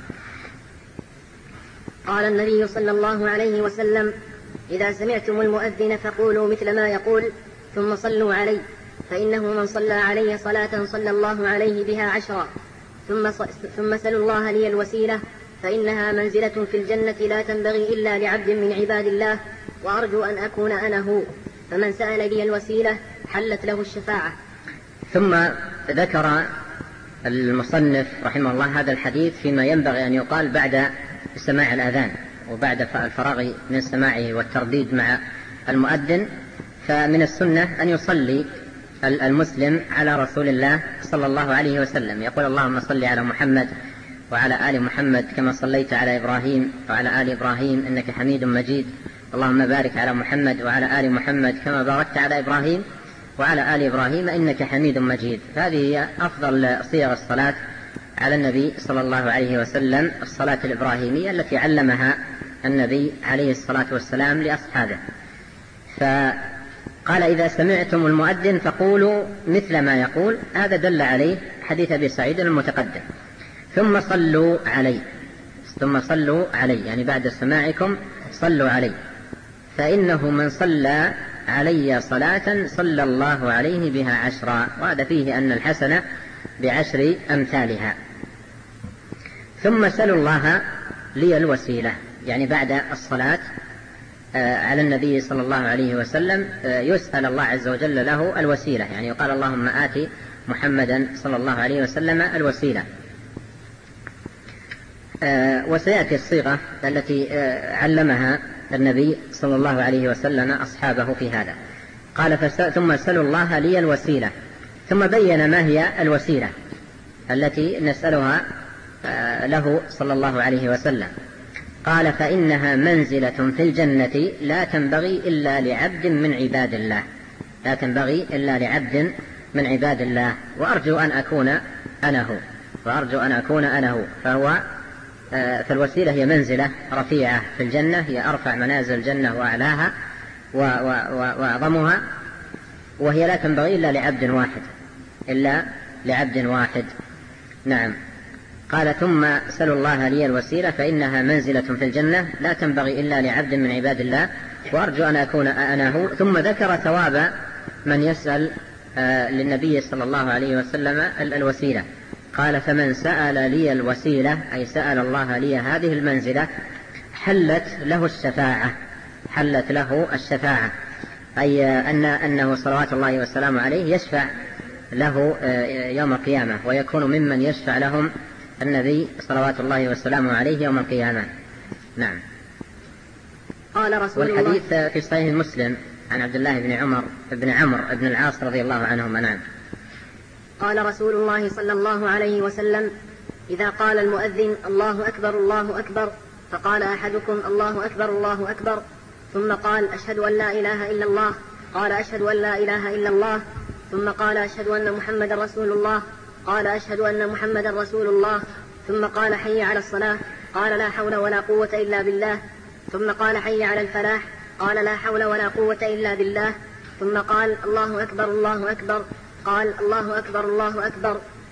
قال النبي صلى الله عليه وسلم: إذا سمعتم المؤذن فقولوا مثل ما يقول ثم صلوا عليه، فإنه من صلى علي صلاة صلى الله عليه بها عشرا، ثم, ثم سلوا الله لي الوسيلة فإنها منزلة في الجنة لا تنبغي إلا لعبد من عباد الله، وأرجو أن أكون أنا هو، فمن سأل لي الوسيلة حلت له الشفاعة. ثم ذكر المصنف رحمه الله هذا الحديث فيما ينبغي أن يقال بعد سماع الأذان وبعد الفراغ من سماعه والترديد مع المؤذن. فمن السنة أن يصلي المسلم على رسول الله صلى الله عليه وسلم، يقول: اللهم صل على محمد وعلى آل محمد كما صليت على إبراهيم وعلى آل إبراهيم إنك حميد مجيد، اللهم بارك على محمد وعلى آل محمد كما باركت على إبراهيم وعلى آل إبراهيم إنك حميد مجيد. هذه هي أفضل صيغ الصلاة على النبي صلى الله عليه وسلم، الصلاة الإبراهيمية التي علمها النبي عليه الصلاة والسلام لأصحابه. فقال: إذا سمعتم المؤذن فقولوا مثل ما يقول، هذا دل عليه حديث أبي سعيد المتقدم. ثم صلوا علي، ثم صلوا علي يعني بعد سماعكم صلوا علي، فإنه من صلى علي صلاة صلى الله عليه بها عشرا، وهذا فيه أن الحسنة بعشر أمثالها. ثم سلوا الله لي الوسيلة، يعني بعد الصلاة على النبي صلى الله عليه وسلم يسأل الله عز وجل له الوسيلة، يعني يقال: اللهم آتي محمدا صلى الله عليه وسلم الوسيلة. وسيأتي الصيغة التي علمها النبي صلى الله عليه وسلم أصحابه في هذا. قال: ثم سلوا الله لي الوسيلة، ثم بين ما هي الوسيلة التي نسألها له صلى الله عليه وسلم. قال: فإنها منزلة في الجنة لا تنبغي إلا لعبد من عباد الله، لا تنبغي إلا لعبد من عباد الله، وأرجو أن أكون أنا هو، وأرجو أن أكون أنا هو. فهو فالوسيلة هي منزلة رفيعة في الجنة، هي أرفع منازل الجنة وأعلاها وأعظمها، وهي لا تنبغي إلا لعبد واحد، إلا لعبد واحد. نعم. قال: ثم سلوا الله لي الوسيلة فإنها منزلة في الجنة لا تنبغي إلا لعبد من عباد الله، وأرجو أن أكون أنا هو. ثم ذكر ثواب من يسأل للنبي صلى الله عليه وسلم الوسيلة. قال: فمن سأل لي الوسيلة أي سأل الله لي هذه المنزلة حلت له الشفاعة، حلت له الشفاعة، أي أن أنه صلوات الله وسلامه عليه يشفع له يوم القيامة، ويكون ممن يشفع لهم النبي صلوات الله وسلامه عليه يوم القيامة. نعم. قال رسول الله. والحديث في صحيح مسلم عن عبد الله بن عمر بن عمرو بن العاص رضي الله عنهما. نعم. قال رسول الله صلى الله عليه وسلم: إذا قال المؤذن الله أكبر الله أكبر، فقال أحدكم الله أكبر الله أكبر، ثم قال أشهد أن لا إله إلا الله، قال أشهد أن لا إله إلا الله، ثم قال أشهد أن محمد رسول الله، قال أشهد أن محمد رسول الله، ثم قال حي على الصلاة، قال لا حول ولا قوة إلا بالله، ثم قال حي على الفلاح، قال لا حول ولا قوة إلا بالله، ثم قال الله أكبر الله أكبر، قال الله أكبر الله أكبر،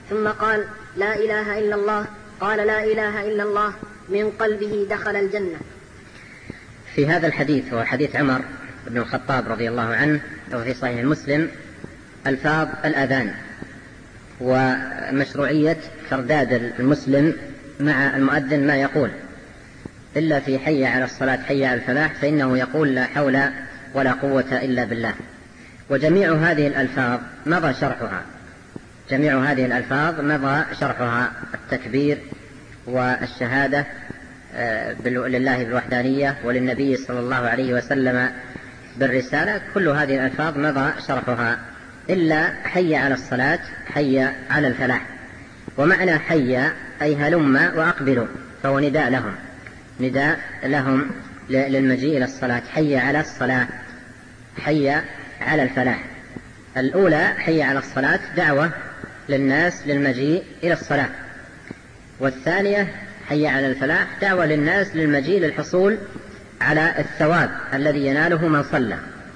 ثم قال لا إله إلا الله، قال لا إله إلا الله من قلبه دخل الجنة. في هذا الحديث هو حديث عمر بن الخطاب رضي الله عنه وفي صحيح مسلم ألفاظ الأذان ومشروعية ترداد المسلم مع المؤذن ما يقول، إلا في حي على الصلاة حي على الفلاح فإنه يقول لا حول ولا قوة إلا بالله. وجميع هذه الألفاظ مضى شرحها جميع هذه الألفاظ مضى شرحها التكبير والشهادة لله بالوحدانية وللنبي صلى الله عليه وسلم بالرسالة، كل هذه الألفاظ مضى شرحها إلا حي على الصلاة حي على الفلاح. ومعنى حي أي هلم وأقبلوا، فهو نداء لهم نداء لهم للمجيء إلى الصلاة، حي على الصلاة حي على الفلاح. الأولى حي على الصلاة دعوة للناس للمجيء إلى الصلاة، والثانية حي على الفلاح دعوة للناس للمجيء للحصول على الثواب الذي يناله من صلى.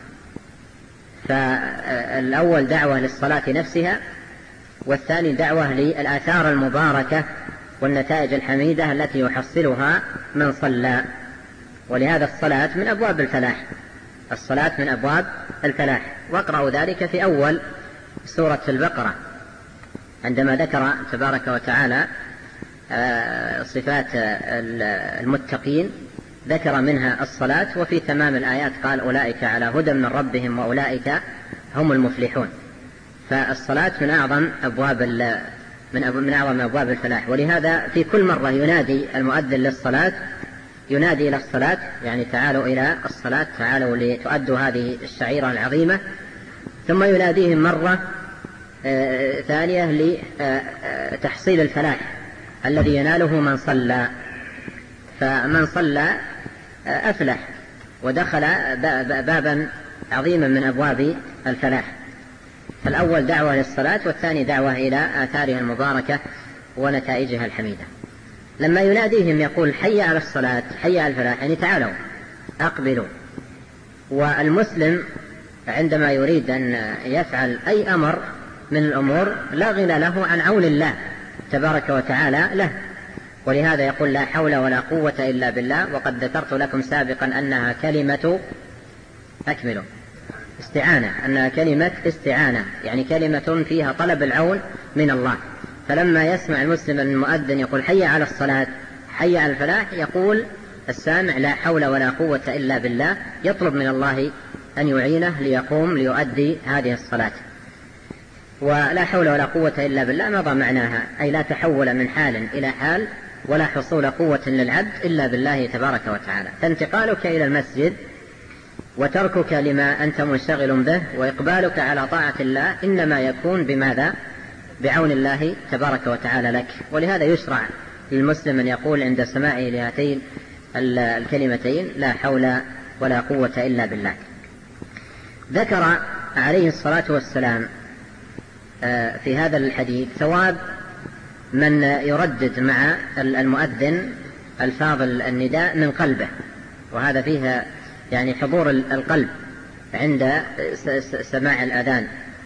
فالأول دعوة للصلاة نفسها، والثاني دعوة للآثار المباركة والنتائج الحميدة التي يحصلها من صلى. ولهذا الصلاة من أبواب الفلاح الصلاة من أبواب الفلاح. واقرأوا ذلك في أول سورة البقرة عندما ذكر تبارك وتعالى صفات المتقين ذكر منها الصلاة، وفي تمام الآيات قال أولئك على هدى من ربهم وأولئك هم المفلحون. فالصلاة من أعظم أبواب من أعظم أبواب الفلاح. ولهذا في كل مرة ينادي المؤذن للصلاة ينادي إلى الصلاة، يعني تعالوا إلى الصلاة، تعالوا لتؤدوا هذه الشعيرة العظيمة. ثم يناديهم مرة آه ثانية لتحصيل الفلاح الذي يناله من صلى. فمن صلى آه أفلح ودخل بابا عظيما من أبواب الفلاح. فالأول دعوة للصلاة، والثاني دعوة إلى آثارها المباركة ونتائجها الحميدة. لما يناديهم يقول حي على الصلاة حي على الفلاح، يعني تعالوا أقبلوا. والمسلم عندما يريد أن يفعل أي أمر من الأمور لا غنى له عن عون الله تبارك وتعالى له، ولهذا يقول لا حول ولا قوة إلا بالله. وقد ذكرت لكم سابقا أنها كلمة أكملوا استعانة أنها كلمة استعانة، يعني كلمة فيها طلب العون من الله. فلما يسمع المسلم المؤذن يقول حي على الصلاة حي على الفلاح، يقول السامع لا حول ولا قوة إلا بالله، يطلب من الله أن يعينه ليقوم ليؤدي هذه الصلاة. ولا حول ولا قوة إلا بالله مضى معناها، أي لا تحول من حال إلى حال ولا حصول قوة للعبد إلا بالله تبارك وتعالى. فانتقالك إلى المسجد وتركك لما أنت منشغل به وإقبالك على طاعة الله إنما يكون بماذا؟ بعون الله تبارك وتعالى لك. ولهذا يشرع للمسلم أن يقول عند سماعه لهاتين الكلمتين لا حول ولا قوة إلا بالله. ذكر عليه الصلاة والسلام في هذا الحديث ثواب من يردد مع المؤذن ألفاظ النداء من قلبه، وهذا فيها يعني حضور القلب عند سماع الأذان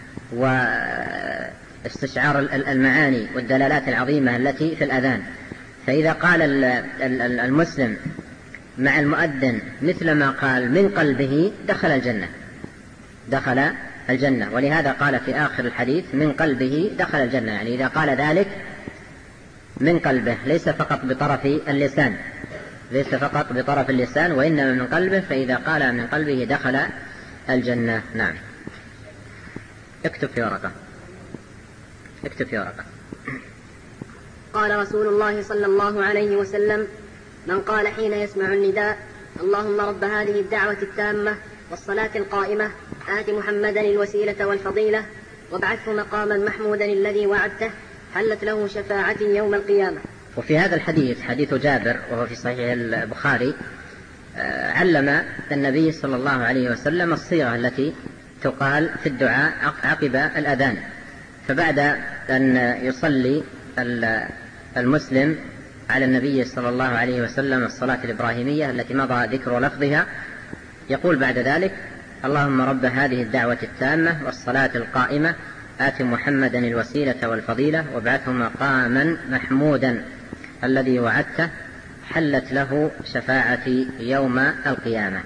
واستشعار المعاني والدلالات العظيمة التي في الأذان. فإذا قال المسلم مع المؤذن مثل ما قال من قلبه دخل الجنة دخل الجنة. ولهذا قال في آخر الحديث من قلبه دخل الجنة، يعني إذا قال ذلك من قلبه ليس فقط بطرف اللسان ليس فقط بطرف اللسان وإنما من قلبه، فإذا قال من قلبه دخل الجنة. نعم. اكتب في ورقة اكتب في ورقة قال رسول الله صلى الله عليه وسلم من قال حين يسمع النداء اللهم رب هذه الدعوة التامة والصلاة القائمة آت محمدا الوسيلة والفضيلة وابعثه مقاما محمودا الذي وعدته حلت له شفاعتي يوم القيامة. وفي هذا الحديث حديث جابر وهو في صحيح البخاري علم النبي صلى الله عليه وسلم الصيغة التي تقال في الدعاء عقب الأذان. فبعد أن يصلي المسلم على النبي صلى الله عليه وسلم الصلاة الإبراهيمية التي مضى ذكر لفظها يقول بعد ذلك اللهم رب هذه الدعوة التامة والصلاة القائمة آت محمدا الوسيلة والفضيلة وابعثه مقاما محمودا الذي وعدته حلت له شفاعتي يوم القيامة.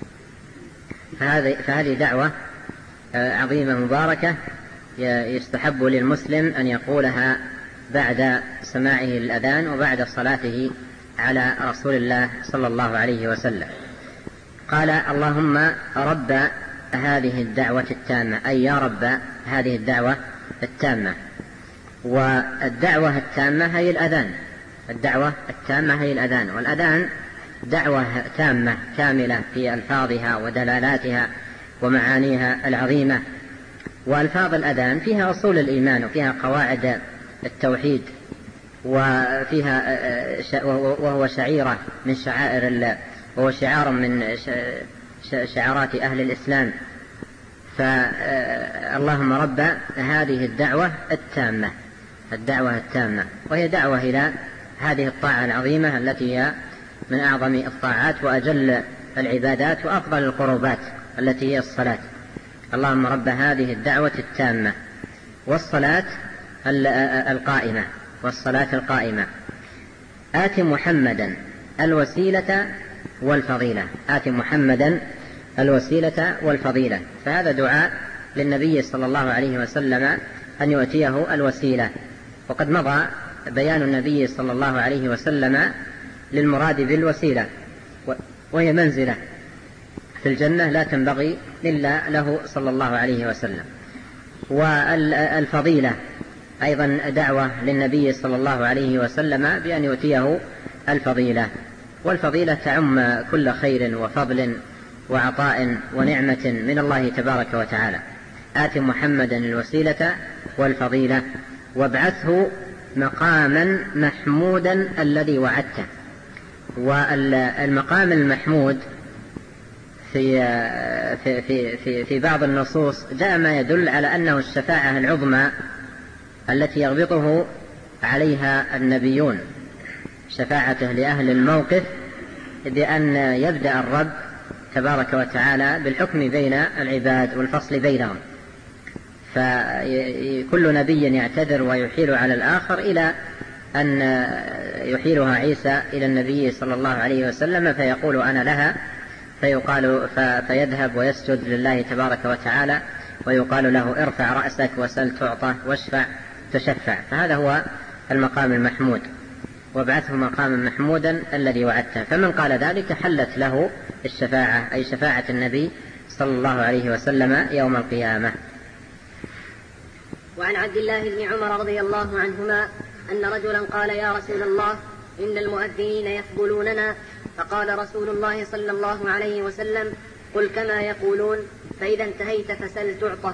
فهذه دعوة عظيمة مباركة يستحب للمسلم أن يقولها بعد سماعه الأذان وبعد صلاته على رسول الله صلى الله عليه وسلم. قال: اللهم رب هذه الدعوة التامة، أي يا رب هذه الدعوة التامة. والدعوة التامة هي الأذان، الدعوة التامة هي الأذان، والأذان دعوة تامة كاملة في ألفاظها ودلالاتها ومعانيها العظيمة. وألفاظ الأذان فيها أصول الإيمان وفيها قواعد التوحيد، وفيها وهو شعيرة من شعائر وهو شعار من شعارات أهل الإسلام. فاللهم رب هذه الدعوة التامة، الدعوة التامة، وهي دعوة إلى هذه الطاعة العظيمة التي هي من أعظم الطاعات وأجل العبادات وأفضل القربات التي هي الصلاة. اللهم رب هذه الدعوة التامة والصلاة القائمة والصلاة القائمة آت محمدا الوسيلة والفضيلة، آت محمدا الوسيلة والفضيلة. فهذا دعاء للنبي صلى الله عليه وسلم أن يؤتيه الوسيلة. وقد مضى بيان النبي صلى الله عليه وسلم للمراد بالوسيلة، وهي منزلة في الجنة لا تنبغي إلا له صلى الله عليه وسلم. والفضيلة أيضا دعوة للنبي صلى الله عليه وسلم بأن يؤتيه الفضيلة، والفضيلة تعم كل خير وفضل وعطاء ونعمة من الله تبارك وتعالى. آت محمدا الوسيلة والفضيلة وابعثه مقاما محمودا الذي وعدته. والمقام المحمود في في في في في بعض النصوص جاء ما يدل على أنه الشفاعة العظمى التي يغبطه عليها النبيون، شفاعته لأهل الموقف بأن يبدأ الرب تبارك وتعالى بالحكم بين العباد والفصل بينهم، فكل نبي يعتذر ويحيل على الآخر إلى أن يحيلها عيسى إلى النبي صلى الله عليه وسلم فيقول أنا لها، فيقال فيذهب ويسجد لله تبارك وتعالى ويقال له ارفع رأسك وسل تعطى واشفع تشفع. فهذا هو المقام المحمود، وابعثه مقاما محمودا الذي وعدته. فمن قال ذلك حلت له الشفاعة، أي شفاعة النبي صلى الله عليه وسلم يوم القيامة. وعن عبد الله بن عمر رضي الله عنهما أن رجلا قال: يا رسول الله، إن المؤذنين يفضلوننا. فقال رسول الله صلى الله عليه وسلم: قل كما يقولون، فإذا انتهيت فسل تعطى.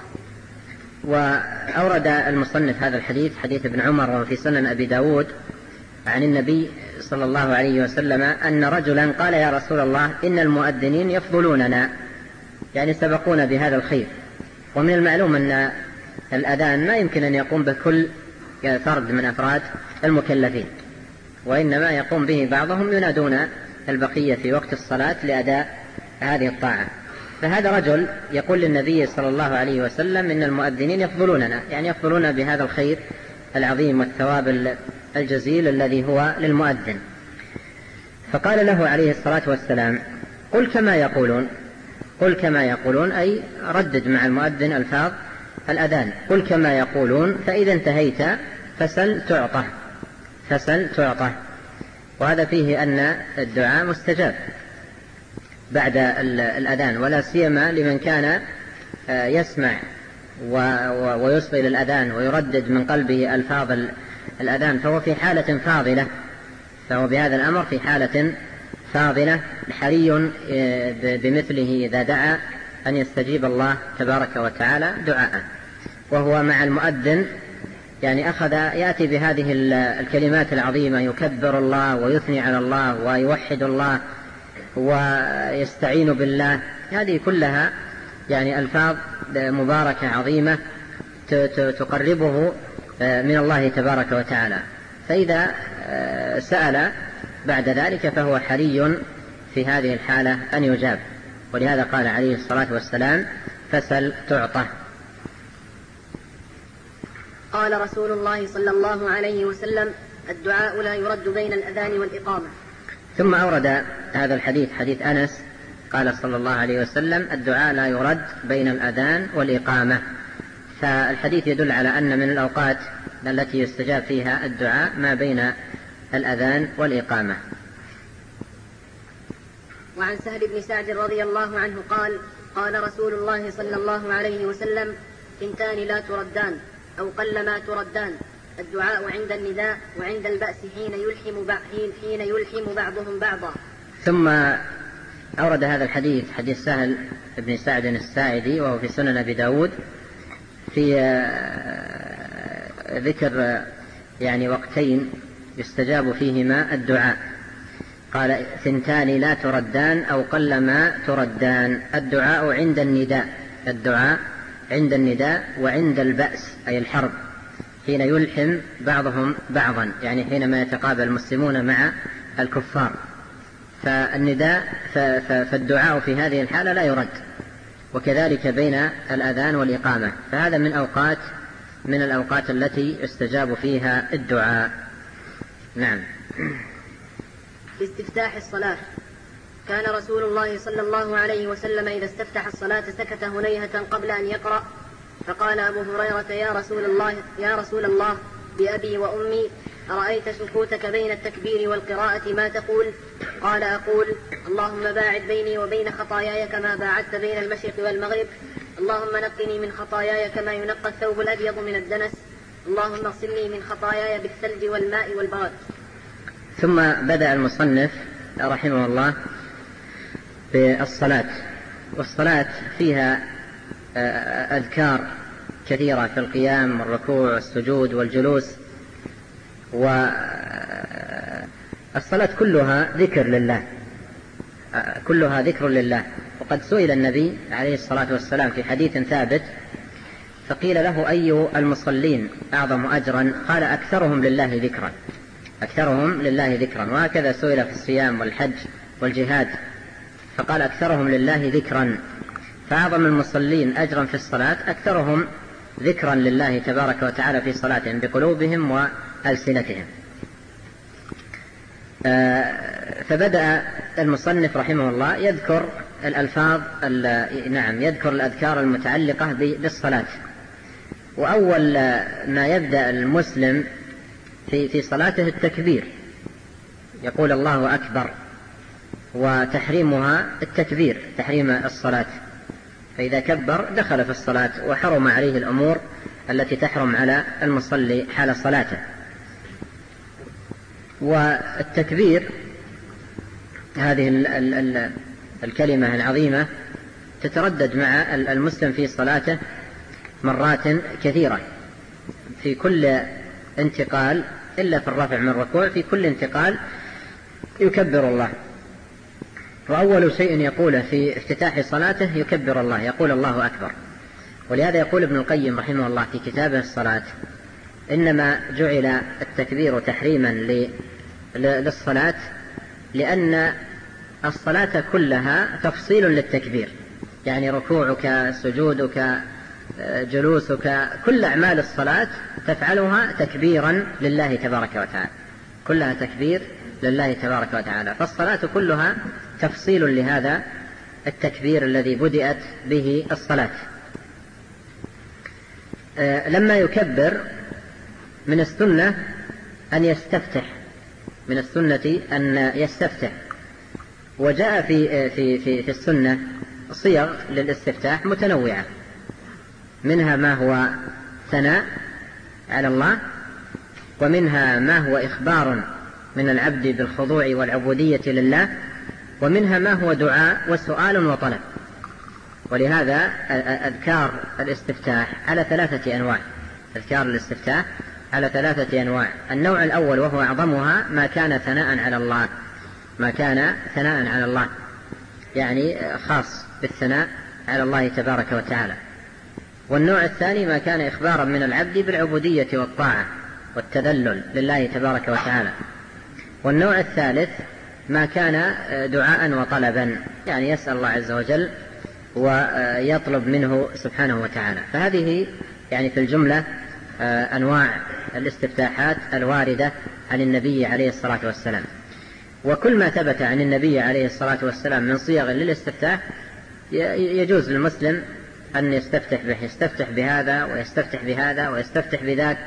وأورد المصنف هذا الحديث، حديث ابن عمر وفي سنن أبي داود، عن النبي صلى الله عليه وسلم أن رجلا قال: يا رسول الله، إن المؤذنين يفضلوننا، يعني سبقونا بهذا الخير. ومن المعلوم أن الأذان ما يمكن أن يقوم به كل فرد من أفراد المكلفين، وإنما يقوم به بعضهم ينادون البقية في وقت الصلاة لأداء هذه الطاعة. فهذا رجل يقول للنبي صلى الله عليه وسلم: إن المؤذنين يفضلوننا، يعني يفضلون بهذا الخير العظيم والثواب الجزيل الذي هو للمؤذن. فقال له عليه الصلاة والسلام: قل كما يقولون. قل كما يقولون أي ردد مع المؤذن ألفاظ الأذان، قل كما يقولون، فإذا انتهيت فسل تعطى، فسل تعطى. وهذا فيه أن الدعاء مستجاب بعد الأذان، ولا سيما لمن كان يسمع ويصغي للأذان ويردد من قلبه ألفاظ الأذان، فهو في حالة فاضلة، فهو بهذا الأمر في حالة فاضلة، حري بمثله إذا دعا أن يستجيب الله تبارك وتعالى دعاءه. وهو مع المؤذن يعني أخذ يأتي بهذه الكلمات العظيمة، يكبر الله ويثني على الله ويوحد الله ويستعين بالله، هذه كلها يعني ألفاظ مباركة عظيمة تقربه من الله تبارك وتعالى. فإذا سأل بعد ذلك فهو حري في هذه الحالة أن يجاب، ولهذا قال عليه الصلاة والسلام: فسل تعطى. قال رسول الله صلى الله عليه وسلم: الدعاء لا يرد بين الأذان والإقامة. ثم أورد هذا الحديث حديث أنس قال صلى الله عليه وسلم: الدعاء لا يرد بين الأذان والإقامة. فالحديث يدل على أن من الأوقات التي يستجاب فيها الدعاء ما بين الأذان والإقامة. وعن سهل بن سعد رضي الله عنه قال: قال رسول الله صلى الله عليه وسلم: ثنتان لا تردان أو قلما تردان، الدعاء عند النداء وعند البأس حين يلحم حين يلحم بعضهم بعضا. ثم أورد هذا الحديث حديث سهل بن سعد الساعدي وهو في سنن أبي داود في ذكر يعني وقتين يستجاب فيهما الدعاء. قال: ثنتان لا تردان أو قلما تردان، الدعاء عند النداء الدعاء عند النداء وعند البأس أي الحرب حين يلحم بعضهم بعضا، يعني حينما يتقابل المسلمون مع الكفار. فالنداء فالدعاء في هذه الحالة لا يرد، وكذلك بين الأذان والإقامة. فهذا من أوقات من الأوقات التي يستجاب فيها الدعاء. نعم. باستفتاح الصلاة. كان رسول الله صلى الله عليه وسلم إذا استفتح الصلاة سكت هنيهة قبل أن يقرأ، فقال أبو هريرة: يا رسول الله يا رسول الله بأبي وأمي، أرأيت سكوتك بين التكبير والقراءة ما تقول؟ قال: أقول: اللهم باعد بيني وبين خطاياي كما باعدت بين المشرق والمغرب، اللهم نقني من خطاياي كما ينقى الثوب الأبيض من الدنس، اللهم اغسلني من خطاياي بالثلج والماء والبرد. ثم بدأ المصنف رحمه الله بالصلاة. والصلاة فيها أذكار كثيرة في القيام والركوع والسجود والجلوس، والصلاة كلها ذكر لله كلها ذكر لله. وقد سئل النبي عليه الصلاة والسلام في حديث ثابت فقيل له: أي المصلين أعظم أجرا؟ قال: أكثرهم لله ذكرا أكثرهم لله ذكرا. وهكذا سئل في الصيام والحج والجهاد فقال: أكثرهم لله ذكرا. فأعظم المصلين أجرا في الصلاة أكثرهم ذكرا لله تبارك وتعالى في صلاتهم بقلوبهم وألسنتهم. فبدأ المصنف رحمه الله يذكر الألفاظ نعم يذكر الأذكار المتعلقة بالصلاة. وأول ما يبدأ المسلم في في صلاته التكبير، يقول: الله أكبر. وتحريمها التكبير، تحريم الصلاة، فإذا كبر دخل في الصلاة وحرم عليه الأمور التي تحرم على المصلي حال صلاته. والتكبير هذه ال ال ال الكلمة العظيمة تتردد مع المسلم في صلاته مرات كثيرة، في كل انتقال إلا في الرفع من الركوع، في كل انتقال يكبر الله. وأول شيء يقوله في افتتاح صلاته يكبر الله، يقول: الله أكبر. ولهذا يقول ابن القيم رحمه الله في كتابه الصلاة: إنما جعل التكبير تحريما للصلاة لأن الصلاة كلها تفصيل للتكبير، يعني ركوعك، سجودك، جلوسك، كل أعمال الصلاة تفعلها تكبيرا لله تبارك وتعالى، كلها تكبير لله تبارك وتعالى. فالصلاة كلها تفصيل لهذا التكبير الذي بدأت به الصلاة. لما يكبر من السنة أن يستفتح من السنة أن يستفتح. وجاء في في في في السنة صيغ للاستفتاح متنوعة، منها ما هو ثناء على الله، ومنها ما هو إخبار من العبد بالخضوع والعبودية لله، ومنها ما هو دعاء وسؤال وطلب. ولهذا أذكار الاستفتاح على ثلاثة أنواع أذكار الاستفتاح على ثلاثة أنواع. النوع الأول وهو أعظمها ما كان ثناء على الله ما كان ثناء على الله يعني خاص بالثناء على الله تبارك وتعالى. والنوع الثاني ما كان إخبارا من العبد بالعبودية والطاعة والتذلل لله تبارك وتعالى. والنوع الثالث ما كان دعاء وطلبا، يعني يسأل الله عز وجل ويطلب منه سبحانه وتعالى. فهذه يعني في الجملة أنواع الاستفتاحات الواردة عن النبي عليه الصلاة والسلام. وكل ما ثبت عن النبي عليه الصلاة والسلام من صيغ للاستفتاح يجوز للمسلم أن يستفتح به، يستفتح بهذا ويستفتح بهذا ويستفتح بذاك.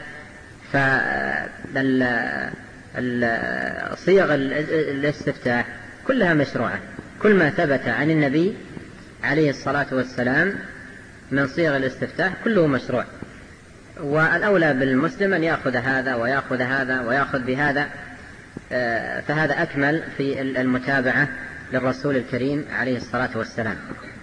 فصيغ الاستفتاح كلها مشروعة، كل ما ثبت عن النبي عليه الصلاة والسلام من صيغ الاستفتاح كله مشروع. والأولى بالمسلم أن يأخذ هذا ويأخذ هذا ويأخذ بهذا، فهذا أكمل في المتابعة للرسول الكريم عليه الصلاة والسلام.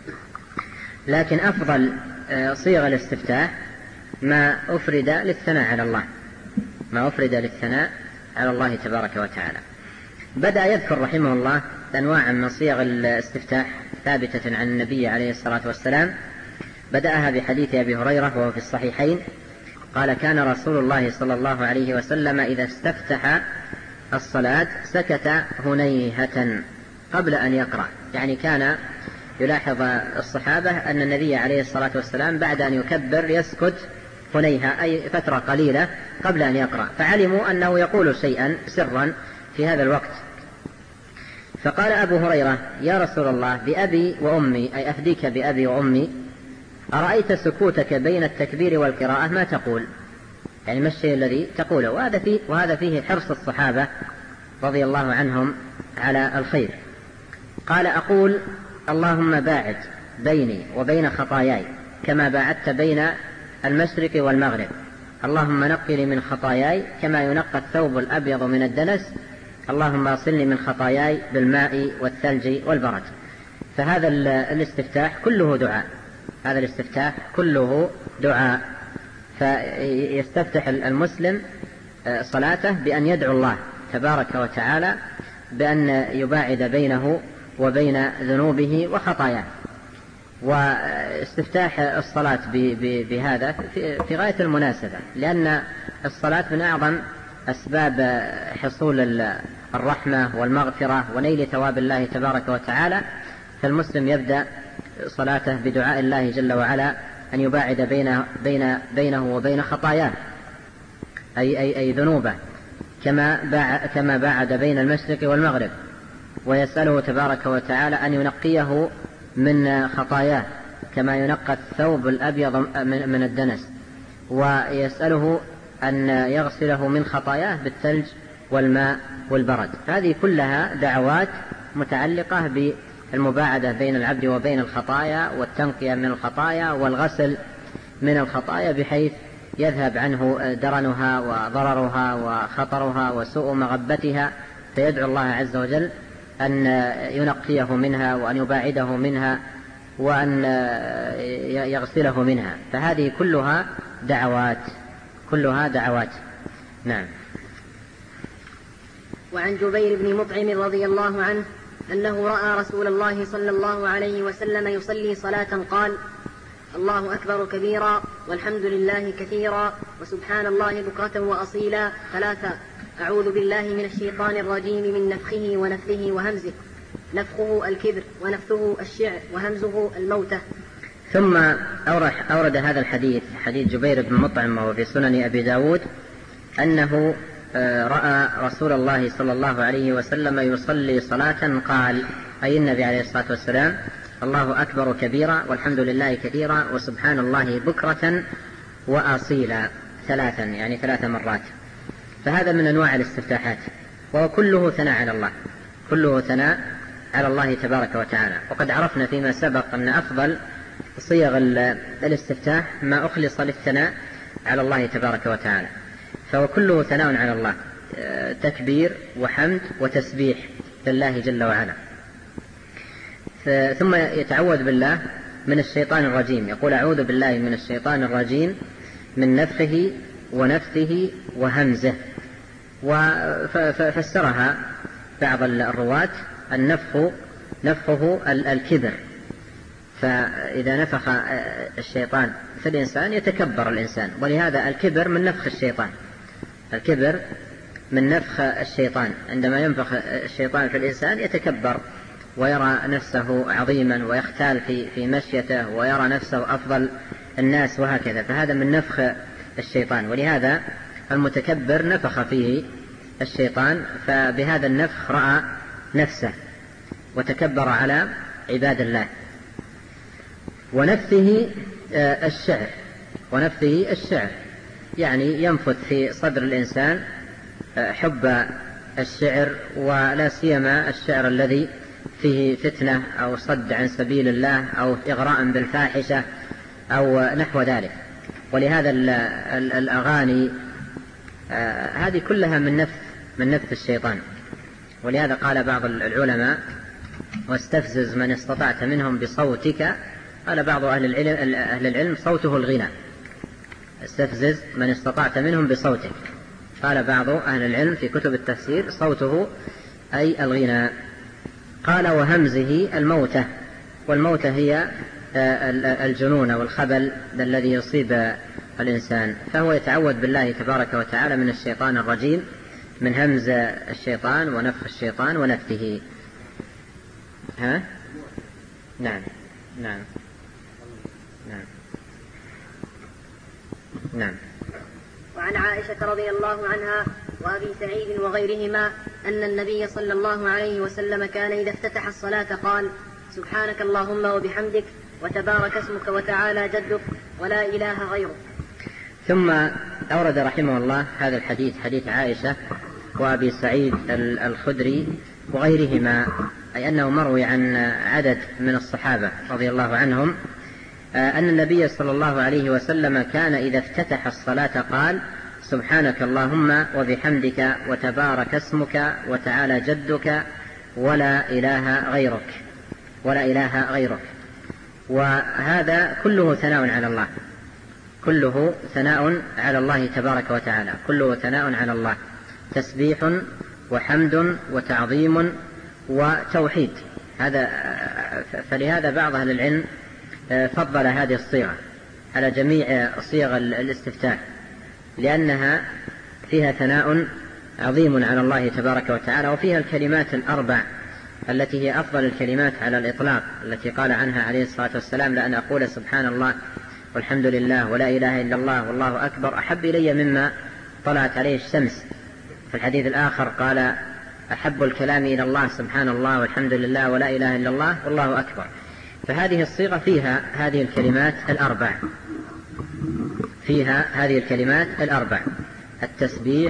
لكن أفضل صيغ الاستفتاح ما أفرد للثناء على الله، ما أفرد للثناء على الله تبارك وتعالى. بدأ يذكر رحمه الله أنواعا من صيغ الاستفتاح ثابتة عن النبي عليه الصلاة والسلام. بدأها بحديث أبي هريرة وهو في الصحيحين قال: كان رسول الله صلى الله عليه وسلم إذا استفتح الصلاة سكت هنيهة قبل أن يقرأ. يعني كان يلاحظ الصحابة أن النبي عليه الصلاة والسلام بعد أن يكبر يسكت هنيهة، أي فترة قليلة قبل أن يقرأ، فعلموا أنه يقول شيئا سرا في هذا الوقت. فقال أبو هريرة: يا رسول الله بأبي وأمي، أي أفديك بأبي وأمي، أرأيت سكوتك بين التكبير والقراءة ما تقول؟ يعني ما الشيء الذي تقوله؟ وهذا فيه, وهذا فيه حرص الصحابة رضي الله عنهم على الخير. قال: أقول اللهم باعد بيني وبين خطاياي كما باعدت بين المشرق والمغرب، اللهم نقني من خطاياي كما ينقى الثوب الأبيض من الدنس، اللهم اغسلني من خطاياي بالماء والثلج والبرد. فهذا الاستفتاح كله دعاء، هذا الاستفتاح كله دعاء. فيستفتح المسلم صلاته بأن يدعو الله تبارك وتعالى بأن يباعد بينه وبين ذنوبه وخطاياه. واستفتاح الصلاة بهذا في غاية المناسبة، لأن الصلاة من أعظم أسباب حصول الرحمة والمغفرة ونيل ثواب الله تبارك وتعالى. فالمسلم يبدأ صلاته بدعاء الله جل وعلا أن يباعد بين بين بينه وبين خطاياه، أي أي أي ذنوبه، كما باع كما باعد بين المشرق والمغرب، ويسأله تبارك وتعالى أن ينقيه من خطاياه كما ينقى الثوب الأبيض من الدنس، ويسأله أن يغسله من خطاياه بالثلج والماء والبرد. هذه كلها دعوات متعلقة بالمباعدة بين العبد وبين الخطايا، والتنقية من الخطايا، والغسل من الخطايا بحيث يذهب عنه درنها وضررها وخطرها وسوء مغبتها، فيدعو الله عز وجل أن ينقيه منها وأن يباعده منها وأن يغسله منها. فهذه كلها دعوات، كلها دعوات. نعم. وعن جبير بن مطعم رضي الله عنه أنه رأى رسول الله صلى الله عليه وسلم يصلي صلاة قال: الله أكبر كبيرا والحمد لله كثيرا وسبحان الله بكرة وأصيلا ثلاثا، أعوذ بالله من الشيطان الرجيم من نفخه ونفثه وهمزه، نفخه الكبر ونفثه الشعر وهمزه الموتة. ثم أورد هذا الحديث، حديث جبير بن مطعم وهو في سنن أبي داود، أنه رأى رسول الله صلى الله عليه وسلم يصلي صلاة قال، أي النبي عليه الصلاة والسلام: الله أكبر كبيرا والحمد لله كثيرا وسبحان الله بكرة وأصيلا ثلاثا، يعني ثلاث مرات. فهذا من أنواع الاستفتاحات، وهو كله ثناء على الله، كله ثناء على الله تبارك وتعالى. وقد عرفنا فيما سبق أن أفضل صيغ الاستفتاح ما أخلص للثناء على الله تبارك وتعالى، فهو كله ثناء على الله، تكبير وحمد وتسبيح لله جل وعلا. ثم يتعوذ بالله من الشيطان الرجيم، يقول: أعوذ بالله من الشيطان الرجيم من نفخه ونفثه وهمزه. وفسرها بعض الرواة: النفخ نفخه الكبر، فإذا نفخ الشيطان في الإنسان يتكبر الإنسان، ولهذا الكبر من نفخ الشيطان، الكبر من نفخ الشيطان. عندما ينفخ الشيطان في الإنسان يتكبر ويرى نفسه عظيما ويختال في في مشيته ويرى نفسه أفضل الناس وهكذا، فهذا من نفخ الشيطان. ولهذا المتكبر نفخ فيه الشيطان، فبهذا النفخ رأى نفسه وتكبر على عباد الله. ونفثه الشعر، ونفثه الشعر يعني ينفث في صدر الإنسان حب الشعر، ولا سيما الشعر الذي فيه فتنة أو صد عن سبيل الله أو إغراء بالفاحشة أو نحو ذلك. ولهذا الأغاني هذه كلها من نفث من نفث الشيطان. ولهذا قال بعض العلماء: واستفزز من استطعت منهم بصوتك. قال بعض أهل العلم, أهل العلم صوته الغنى. استفزز من استطعت منهم بصوتك. قال بعض أهل العلم في كتب التفسير صوته أي الغنى. قال: وهمزه الموتة. والموتة هي الجنون والخبل الذي يصيب الإنسان، فهو يتعوذ بالله تبارك وتعالى من الشيطان الرجيم، من همز الشيطان ونفخ الشيطان ونفثه. ها؟ نعم نعم نعم نعم. وعن عائشة رضي الله عنها وأبي سعيد وغيرهما أن النبي صلى الله عليه وسلم كان إذا افتتح الصلاة قال: سبحانك اللهم وبحمدك وتبارك اسمك وتعالى جدك ولا إله غيرك. ثم أورد رحمه الله هذا الحديث، حديث عائشة وأبي سعيد الخدري وغيرهما، أي أنه مروي عن عدد من الصحابة رضي الله عنهم أن النبي صلى الله عليه وسلم كان إذا افتتح الصلاة قال: سبحانك اللهم وبحمدك وتبارك اسمك وتعالى جدك ولا إله غيرك ولا إله غيرك. وهذا كله ثناء على الله، كله ثناء على الله تبارك وتعالى، كله ثناء على الله، تسبيح وحمد وتعظيم وتوحيد. هذا فلهذا بعض أهل العلم فضل هذه الصيغة على جميع صيغ الاستفتاح، لأنها فيها ثناء عظيم على الله تبارك وتعالى، وفيها الكلمات الأربع التي هي أفضل الكلمات على الإطلاق، التي قال عنها عليه الصلاة والسلام: لأن أقول سبحان الله والحمد لله ولا إله إلا الله والله أكبر أحب إلي مما طلعت عليه الشمس. في الحديث الآخر قال: أحب الكلام إلى الله سبحان الله والحمد لله ولا إله إلا الله والله أكبر. فهذه الصيغة فيها هذه الكلمات الأربع، فيها هذه الكلمات الأربع: التسبيح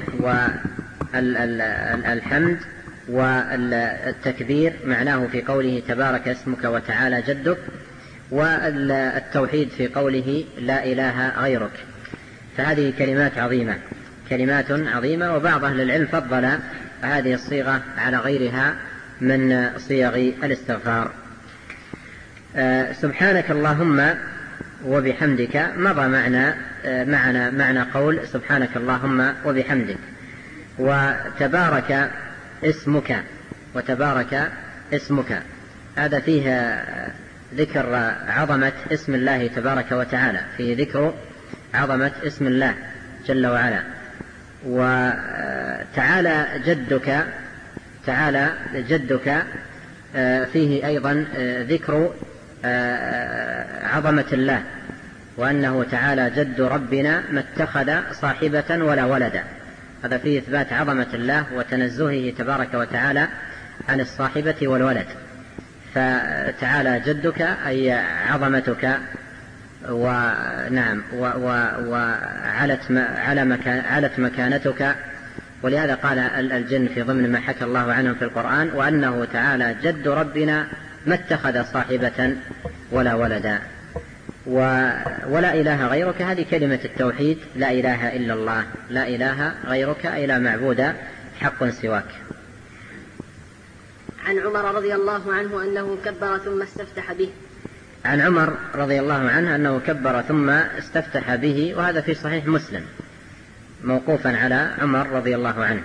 والحمد والتكبير معناه في قوله تبارك اسمك وتعالى جدك، والتوحيد في قوله لا إله غيرك. فهذه كلمات عظيمة، كلمات عظيمة. وبعض أهل العلم فضل هذه الصيغة على غيرها من صيغ الاستغفار. أه سبحانك اللهم وبحمدك مضى معنا معنا معنى قول سبحانك اللهم وبحمدك. وتبارك اسمك، وتبارك اسمك هذا فيه ذكر عظمة اسم الله تبارك وتعالى، فيه ذكر عظمة اسم الله جل وعلا. وتعالى جدك، تعالى جدك فيه أيضا ذكر عظمة الله، وأنه تعالى جد ربنا ما اتخذ صاحبة ولا ولدا. هذا فيه إثبات عظمة الله وتنزهه تبارك وتعالى عن الصاحبة والولد. فتعالى جدك أي عظمتك ونعم وعلت علت مكانتك. ولهذا قال الجن في ضمن ما حكى الله عنهم في القرآن: وأنه تعالى جد ربنا ما اتخذ صاحبة ولا ولدا. ولا إله غيرك هذه كلمة التوحيد، لا إله إلا الله، لا إله غيرك أي لا معبود حق سواك. عن عمر رضي الله عنه أنه كبر ثم استفتح به. عن عمر رضي الله عنه أنه كبر ثم استفتح به، وهذا في صحيح مسلم موقوفا على عمر رضي الله عنه.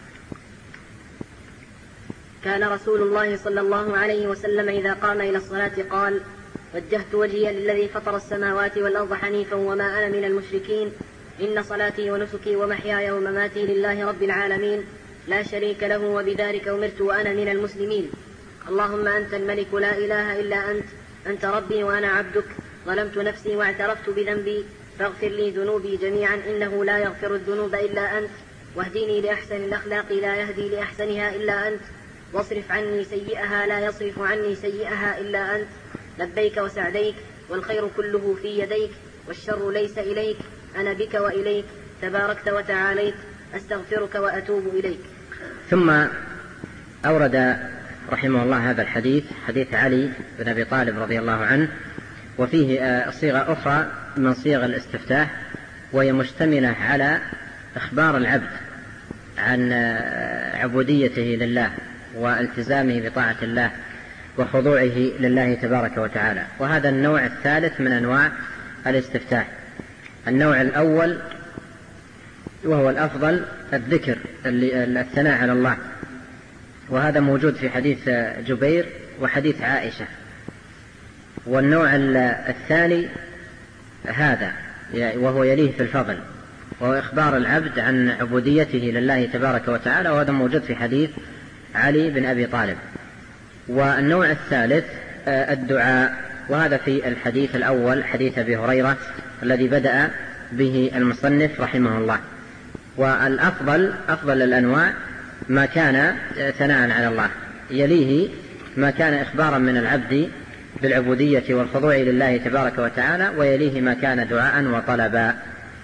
كان رسول الله صلى الله عليه وسلم إذا قام إلى الصلاة قال: وجهت وجهي للذي فطر السماوات والأرض حنيفا وما أنا من المشركين، إن صلاتي ونسكي ومحياي ومماتي لله رب العالمين لا شريك له وبذلك أمرت وأنا من المسلمين. اللهم أنت الملك لا إله إلا أنت، أنت ربي وأنا عبدك، ظلمت نفسي واعترفت بذنبي فاغفر لي ذنوبي جميعا إنه لا يغفر الذنوب إلا أنت، واهدني لأحسن الأخلاق لا يهدي لأحسنها إلا أنت، واصرف عني سيئها لا يصرف عني سيئها إلا أنت، لبيك وسعديك والخير كله في يديك والشر ليس إليك، أنا بك وإليك تباركت وتعاليت، أستغفرك وأتوب إليك. ثم أورد رحمه الله هذا الحديث، حديث علي بن أبي طالب رضي الله عنه، وفيه صيغة أخرى من صيغ الاستفتاح، وهي مشتملة على إخبار العبد عن عبوديته لله والتزامه بطاعة الله وخضوعه لله تبارك وتعالى. وهذا النوع الثالث من أنواع الاستفتاح. النوع الأول وهو الأفضل الذكر الثناء على الله، وهذا موجود في حديث جبير وحديث عائشة. والنوع الثاني هذا وهو يليه في الفضل، وهو إخبار العبد عن عبوديته لله تبارك وتعالى، وهذا موجود في حديث علي بن أبي طالب. والنوع الثالث الدعاء، وهذا في الحديث الأول حديث أبي هريرة الذي بدأ به المصنف رحمه الله. والأفضل أفضل الأنواع ما كان ثناء على الله، يليه ما كان إخبارا من العبد بالعبودية والخضوع لله تبارك وتعالى، ويليه ما كان دعاء وطلبا.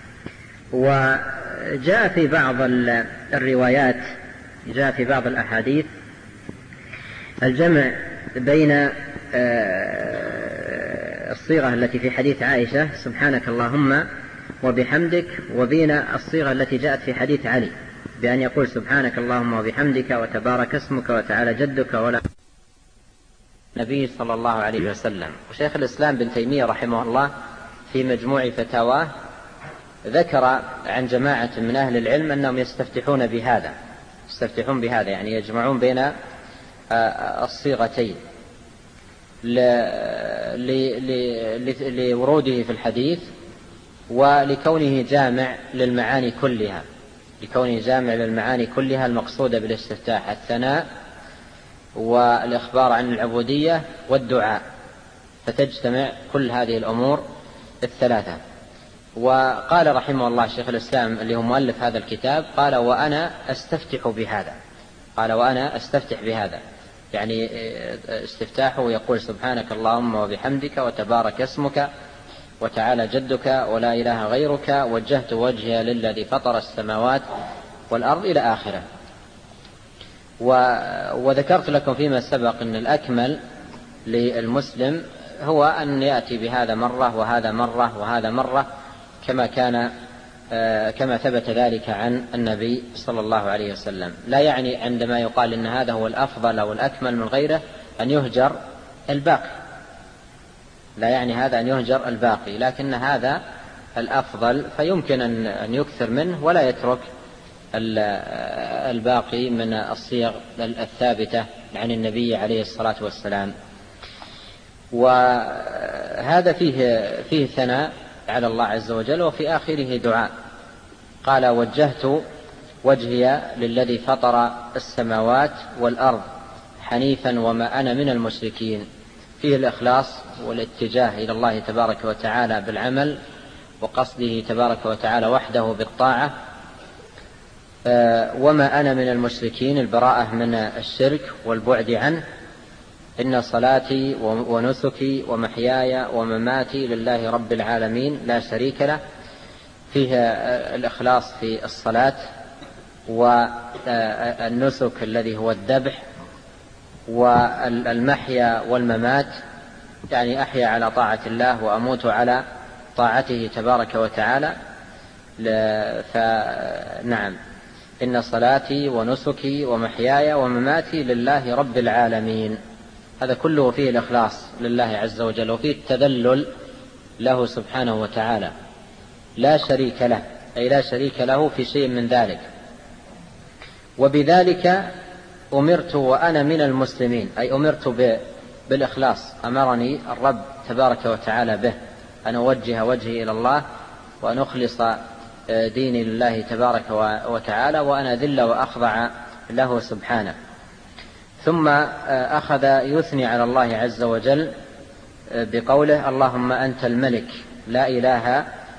وجاء في بعض الروايات، جاء في بعض الأحاديث الجمع بين الصيغة التي في حديث عائشة سبحانك اللهم وبحمدك، وبين الصيغة التي جاءت في حديث علي بأن يقول سبحانك اللهم وبحمدك وتبارك اسمك وتعالى جدك ولا النبي صلى الله عليه وسلم. وشيخ الإسلام بن تيمية رحمه الله في مجموع فتاواه ذكر عن جماعة من أهل العلم أنهم يستفتحون بهذا يستفتحون بهذا يعني يجمعون بين الصيغتين لوروده في الحديث، ولكونه جامع للمعاني كلها لكونه جامع للمعاني كلها المقصودة بالاستفتاح، الثناء والإخبار عن العبودية والدعاء، فتجتمع كل هذه الأمور الثلاثة. وقال رحمه الله شيخ الإسلام اللي هو مؤلف هذا الكتاب، قال وأنا أستفتح بهذا قال وأنا أستفتح بهذا يعني استفتاحه يقول سبحانك اللهم وبحمدك وتبارك اسمك وتعالى جدك ولا إله غيرك وجهت وجهي للذي فطر السماوات والأرض إلى آخره. وذكرت لكم فيما سبق أن الأكمل للمسلم هو أن يأتي بهذا مرة وهذا مرة وهذا مرة، كما كان كما ثبت ذلك عن النبي صلى الله عليه وسلم. لا يعني عندما يقال أن هذا هو الأفضل أو الأكمل من غيره أن يهجر الباقي، لا يعني هذا أن يهجر الباقي، لكن هذا الأفضل فيمكن أن يكثر منه ولا يترك الباقي من الصيغ الثابتة عن النبي عليه الصلاة والسلام. وهذا فيه فيه ثناء على الله عز وجل، وفي آخره دعاء. قال وجهت وجهي للذي فطر السماوات والأرض حنيفا وما أنا من المشركين، فيه الإخلاص والاتجاه إلى الله تبارك وتعالى بالعمل، وقصده تبارك وتعالى وحده بالطاعة. وما أنا من المشركين البراءة من الشرك والبعد عنه. إن صلاتي ونسكي ومحياي ومماتي لله رب العالمين لا شريك له، فيها الإخلاص في الصلاة والنسك الذي هو الذبح، والمحيا والممات يعني أحيا على طاعة الله وأموت على طاعته تبارك وتعالى. فنعم إن صلاتي ونسكي ومحياي ومماتي لله رب العالمين، هذا كله فيه الإخلاص لله عز وجل، وفيه التذلل له سبحانه وتعالى، لا شريك له، أي لا شريك له في شيء من ذلك. وبذلك أمرت وأنا من المسلمين، أي أمرت بالإخلاص، أمرني الرب تبارك وتعالى به أن أوجه وجهي إلى الله وأن أخلص ديني لله تبارك وتعالى، وأن أذل وأخضع له سبحانه. ثم أخذ يثني على الله عز وجل بقوله اللهم أنت الملك لا إله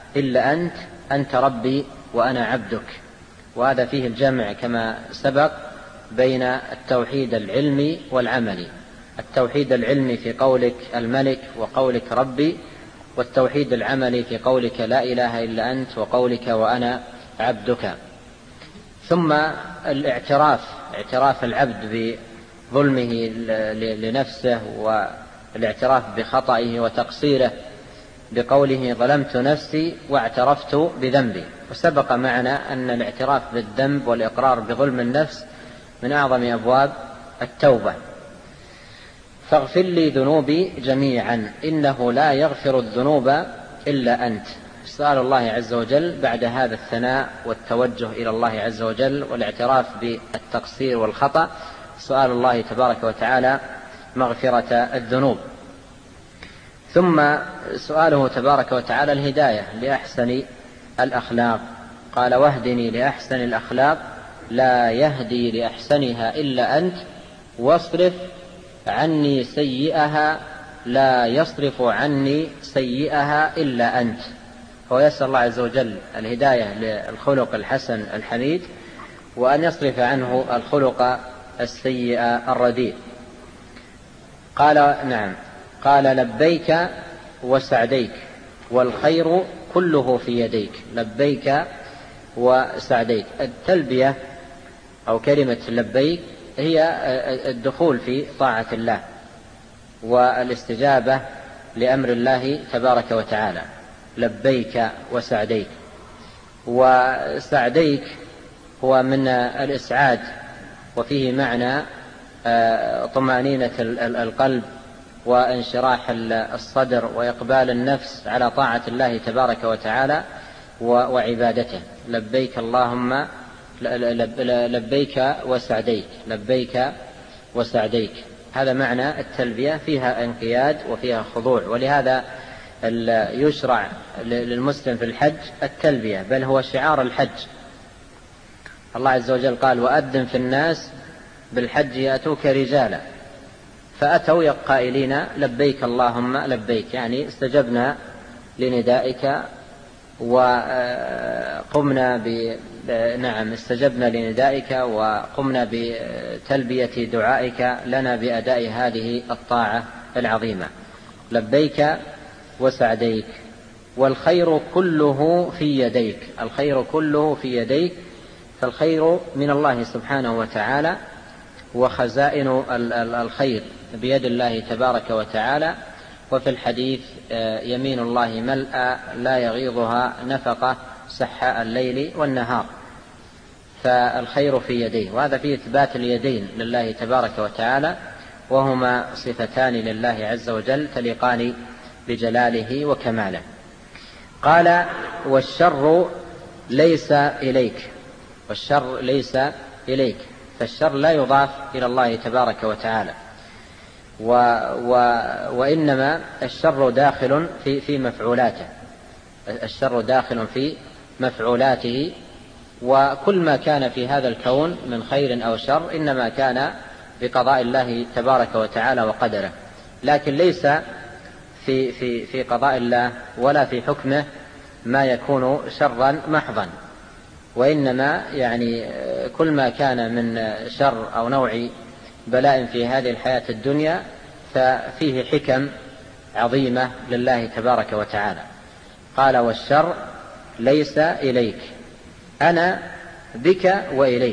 إلا أنت، أنت ربي وأنا عبدك. وهذا فيه الجمع كما سبق بين التوحيد العلمي والعملي، التوحيد العلمي في قولك الملك وقولك ربي، والتوحيد العملي في قولك لا إله إلا أنت وقولك وأنا عبدك. ثم الاعتراف، اعتراف العبد بظلمه لنفسه والاعتراف بخطئه وتقصيره بقوله ظلمت نفسي واعترفت بذنبي. وسبق معنا أن الاعتراف بالذنب والإقرار بظلم النفس من أعظم أبواب التوبة. فاغفر لي ذنوبي جميعا إنه لا يغفر الذنوب إلا أنت. سؤال الله عز وجل بعد هذا الثناء والتوجه إلى الله عز وجل والاعتراف بالتقصير والخطأ، سؤال الله تبارك وتعالى مغفرة الذنوب. ثم سؤاله تبارك وتعالى الهداية لأحسن الأخلاق، قال واهدني لأحسن الأخلاق لا يهدي لأحسنها إلا أنت واصرف عني سيئها لا يصرف عني سيئها إلا أنت. هو يسأل الله عز وجل الهداية للخلق الحسن الحميد، وأن يصرف عنه الخلق السيء الرديء. قال نعم، قال لبيك وسعديك والخير كله في يديك. لبيك وسعديك، التلبية أو كلمة لبيك هي الدخول في طاعة الله والاستجابة لأمر الله تبارك وتعالى. لبيك وسعديك. وسعديك هو من الإسعاد، وفيه معنى طمأنينة القلب وانشراح الصدر وإقبال النفس على طاعة الله تبارك وتعالى وعبادته. لبيك اللهم لبيك وسعديك، لبيك وسعديك، هذا معنى التلبية، فيها انقياد وفيها خضوع. ولهذا يشرع للمسلم في الحج التلبية، بل هو شعار الحج. الله عز وجل قال وأذن في الناس بالحج يأتوك رجالا، فأتوا قائلين لبيك اللهم لبيك، يعني استجبنا لندائك وقمنا ب نعم استجبنا لندائك وقمنا بتلبية دعائك لنا بأداء هذه الطاعة العظيمة. لبيك وسعديك والخير كله في يديك. الخير كله في يديك، فالخير من الله سبحانه وتعالى، وخزائن الخير بيد الله تبارك وتعالى. وفي الحديث يمين الله ملأى لا يغيضها نفقة سحاء الليل والنهار. فالخير في يديه، وهذا فيه إثبات اليدين لله تبارك وتعالى، وهما صفتان لله عز وجل تليقان بجلاله وكماله. قال والشر ليس إليك. والشر ليس إليك، فالشر لا يضاف إلى الله تبارك وتعالى، و و وإنما الشر داخل في في مفعولاته. الشر داخل في مفعولاته، وكل ما كان في هذا الكون من خير أو شر إنما كان بقضاء الله تبارك وتعالى وقدره، لكن ليس في في في قضاء الله ولا في حكمه ما يكون شرا محضا، وإنما يعني كل ما كان من شر أو نوع بلاء في هذه الحياة الدنيا ففيه حكم عظيمة لله تبارك وتعالى. قال والشر ليس إليك، أنا بك وإليك.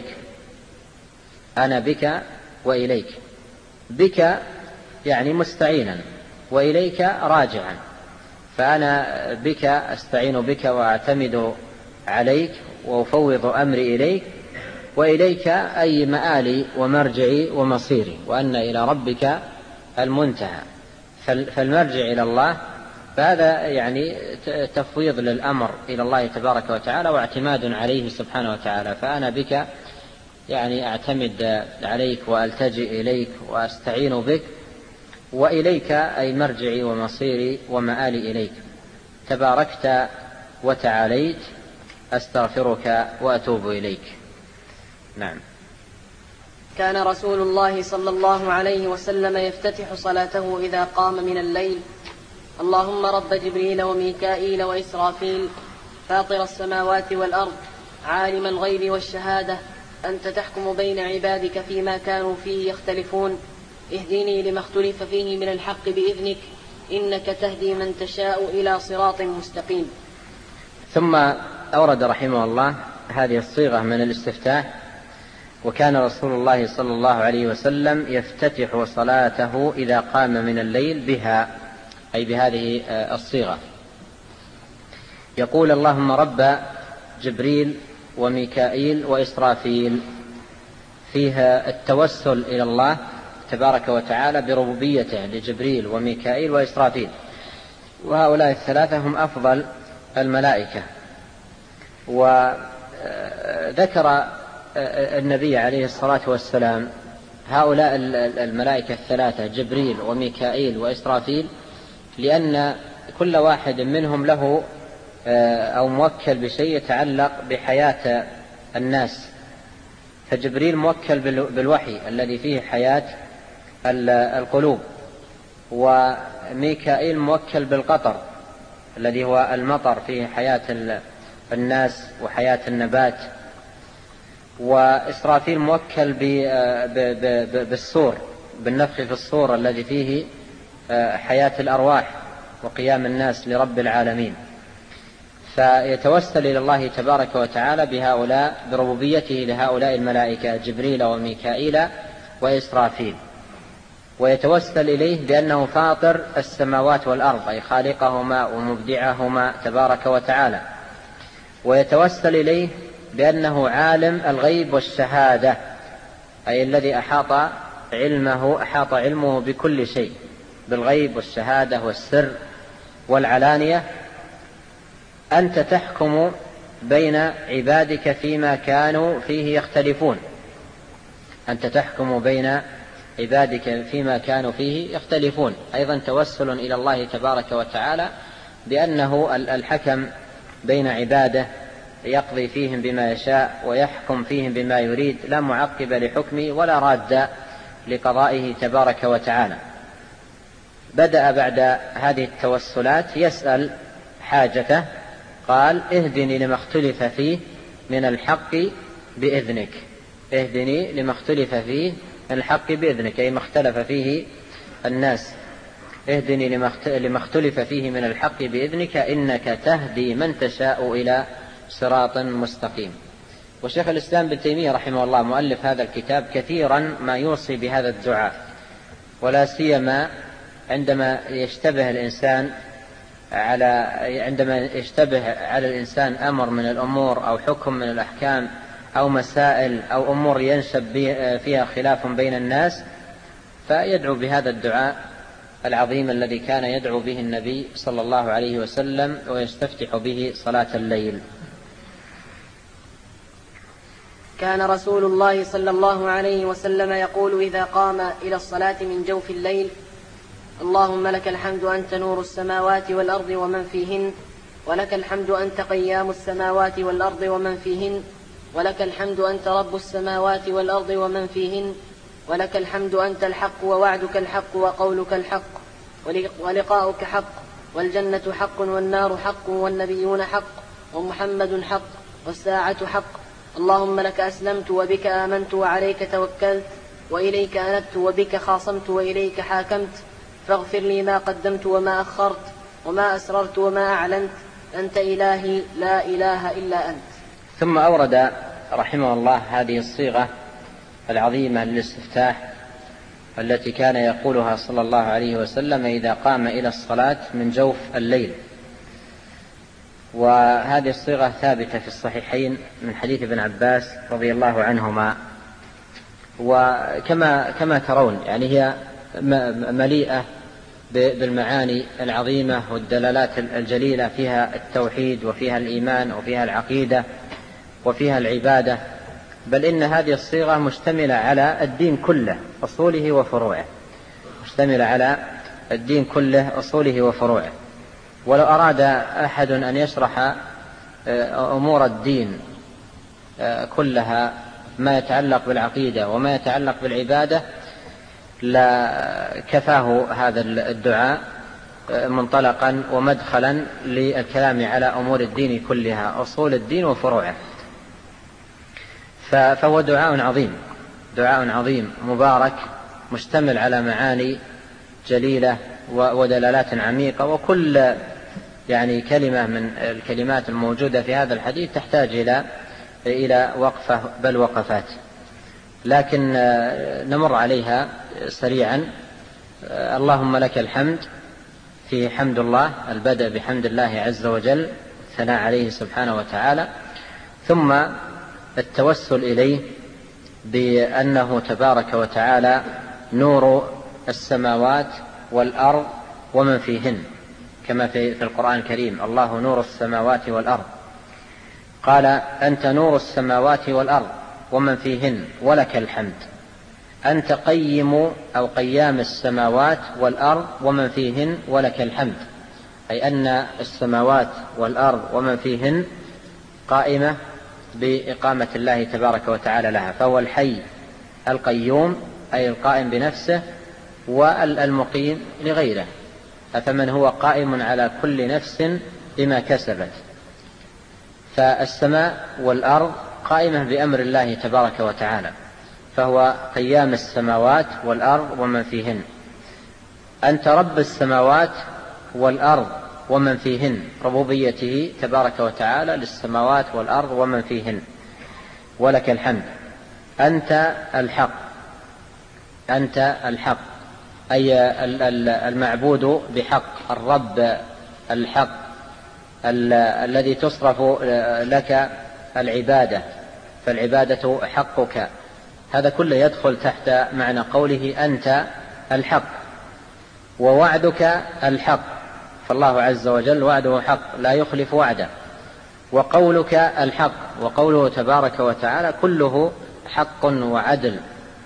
أنا بك وإليك، بك يعني مستعينا، وإليك راجعا. فأنا بك أستعين بك وأعتمد عليك وأفوض أمري إليك، وإليك أي مآلي ومرجعي ومصيري، وأن إلى ربك المنتهى. فالمرجع إلى الله، فهذا يعني تفويض للأمر إلى الله تبارك وتعالى واعتماد عليه سبحانه وتعالى. فأنا بك يعني أعتمد عليك وألتجئ إليك وأستعين بك، وإليك أي مرجعي ومصيري ومآلي إليك. تباركت وتعاليت، أستغفرك وأتوب إليك. نعم. كان رسول الله صلى الله عليه وسلم يفتتح صلاته إذا قام من الليل: اللهم رب جبريل وميكائيل وإسرافيل فاطر السماوات والأرض عالم الغيب والشهادة أنت تحكم بين عبادك فيما كانوا فيه يختلفون اهدني لما اختلف فيه من الحق بإذنك إنك تهدي من تشاء إلى صراط مستقيم. ثم أورد رحمه الله هذه الصيغة من الاستفتاح: وكان رسول الله صلى الله عليه وسلم يفتتح صلاته إذا قام من الليل بها، أي بهذه الصيغة، يقول: اللهم رب جبريل وميكائيل وإسرافيل. فيها التوسل إلى الله تبارك وتعالى بربوبيته لجبريل وميكائيل وإسرافيل، وهؤلاء الثلاثة هم أفضل الملائكة. وذكر النبي عليه الصلاة والسلام هؤلاء الملائكة الثلاثة جبريل وميكائيل وإسرافيل لأن كل واحد منهم له أو موكل بشيء يتعلق بحياة الناس. فجبريل موكل بالوحي الذي فيه حياة القلوب، وميكائيل موكل بالقطر الذي هو المطر فيه حياة الناس وحياة النبات، وإسرافيل موكل بالصور بالنفخ في الصور الذي فيه حياة الأرواح وقيام الناس لرب العالمين. فيتوسل إلى الله تبارك وتعالى بهؤلاء بربوبيته لهؤلاء الملائكة جبريل وميكائيل وإسرافيل، ويتوسل إليه بأنه فاطر السماوات والأرض، أي خالقهما ومبدعهما تبارك وتعالى، ويتوسل إليه بأنه عالم الغيب والشهادة، أي الذي أحاط علمه أحاط علمه بكل شيء، بالغيب والشهادة والسر والعلانية. أنت تحكم بين عبادك فيما كانوا فيه يختلفون، أنت تحكم بين عبادك فيما كانوا فيه يختلفون. أيضا توسل إلى الله تبارك وتعالى بأنه الحكم بين عباده، يقضي فيهم بما يشاء ويحكم فيهم بما يريد، لا معقب لحكمه ولا راد لقضائه تبارك وتعالى. بدأ بعد هذه التوسلات يسأل حاجته، قال: اهدني لما اختلف فيه من الحق بإذنك. اهدني لما اختلف فيه من الحق بإذنك، أي ما اختلف فيه الناس. اهدني لما اختلف فيه من الحق بإذنك إنك تهدي من تشاء إلى صراط مستقيم. وشيخ الإسلام ابن تيمية رحمه الله مؤلف هذا الكتاب كثيرا ما يوصي بهذا الدعاء، ولا سيما عندما يشتبه الإنسان على عندما يشتبه على الإنسان أمر من الأمور أو حكم من الأحكام أو مسائل أو أمور ينشب فيها خلاف بين الناس، فيدعو بهذا الدعاء العظيم الذي كان يدعو به النبي صلى الله عليه وسلم ويستفتح به صلاة الليل. كان رسول الله صلى الله عليه وسلم يقول إذا قام إلى الصلاة من جوف الليل: اللهم لك الحمد أنت نور السماوات والأرض ومن فيهن، ولك الحمد أنت قيام السماوات والأرض ومن فيهن، ولك الحمد أنت رب السماوات والأرض ومن فيهن، ولك الحمد أنت الحق ووعدك الحق وقولك الحق ولقاؤك حق، والجنة حق والنار حق والنبيون حق ومحمد حق والساعة حق. اللهم لك أسلمت وبك آمنت وعليك توكلت وإليك أنبت وبك خاصمت وإليك حاكمت، فاغفر لي ما قدمت وما أخرت وما أسررت وما أعلنت، أنت إلهي لا إله إلا أنت. ثم أورد رحمه الله هذه الصيغة العظيمة للاستفتاح التي كان يقولها صلى الله عليه وسلم إذا قام إلى الصلاة من جوف الليل. وهذه الصيغة ثابتة في الصحيحين من حديث ابن عباس رضي الله عنهما، وكما كما ترون يعني هي مليئة بالمعاني العظيمة والدلالات الجليلة، فيها التوحيد وفيها الإيمان وفيها العقيدة وفيها العبادة، بل إن هذه الصيغة مشتملة على الدين كله أصوله وفروعه، مشتملة على الدين كله أصوله وفروعه. ولو أراد أحد أن يشرح أمور الدين كلها ما يتعلق بالعقيدة وما يتعلق بالعبادة لا كفاه هذا الدعاء منطلقا ومدخلا للكلام على أمور الدين كلها، أصول الدين وفروعه. فهو دعاء عظيم، دعاء عظيم مبارك مشتمل على معاني جليلة ودلالات عميقة، وكل يعني كلمة من الكلمات الموجودة في هذا الحديث تحتاج إلى إلى وقفة بل وقفات، لكن نمر عليها سريعا. اللهم لك الحمد، في حمد الله، البدء بحمد الله عز وجل، الثناء عليه سبحانه وتعالى، ثم التوسل إليه بأنه تبارك وتعالى نور السماوات والأرض ومن فيهن، كما في القرآن الكريم: الله نور السماوات والأرض. قال: أنت نور السماوات والأرض ومن فيهن ولك الحمد. أنت قيم أو قيام السماوات والأرض ومن فيهن ولك الحمد، أي أن السماوات والأرض ومن فيهن قائمة بإقامة الله تبارك وتعالى لها، فهو الحي القيوم، أي القائم بنفسه والمقيم لغيره. أفمن هو قائم على كل نفس بما كسبت. فالسماء والأرض قائمة بأمر الله تبارك وتعالى، فهو قيام السماوات والأرض ومن فيهن. أنت رب السماوات والأرض ومن فيهن، ربوبيته تبارك وتعالى للسماوات والأرض ومن فيهن، ولك الحمد. أنت الحق، أنت الحق أي المعبود بحق، الرب الحق الذي تصرف لك العبادة، فالعبادة حقك. هذا كله يدخل تحت معنى قوله أنت الحق. ووعدك الحق، فالله عز وجل وعده حق لا يخلف وعده. وقولك الحق، وقوله تبارك وتعالى كله حق وعدل.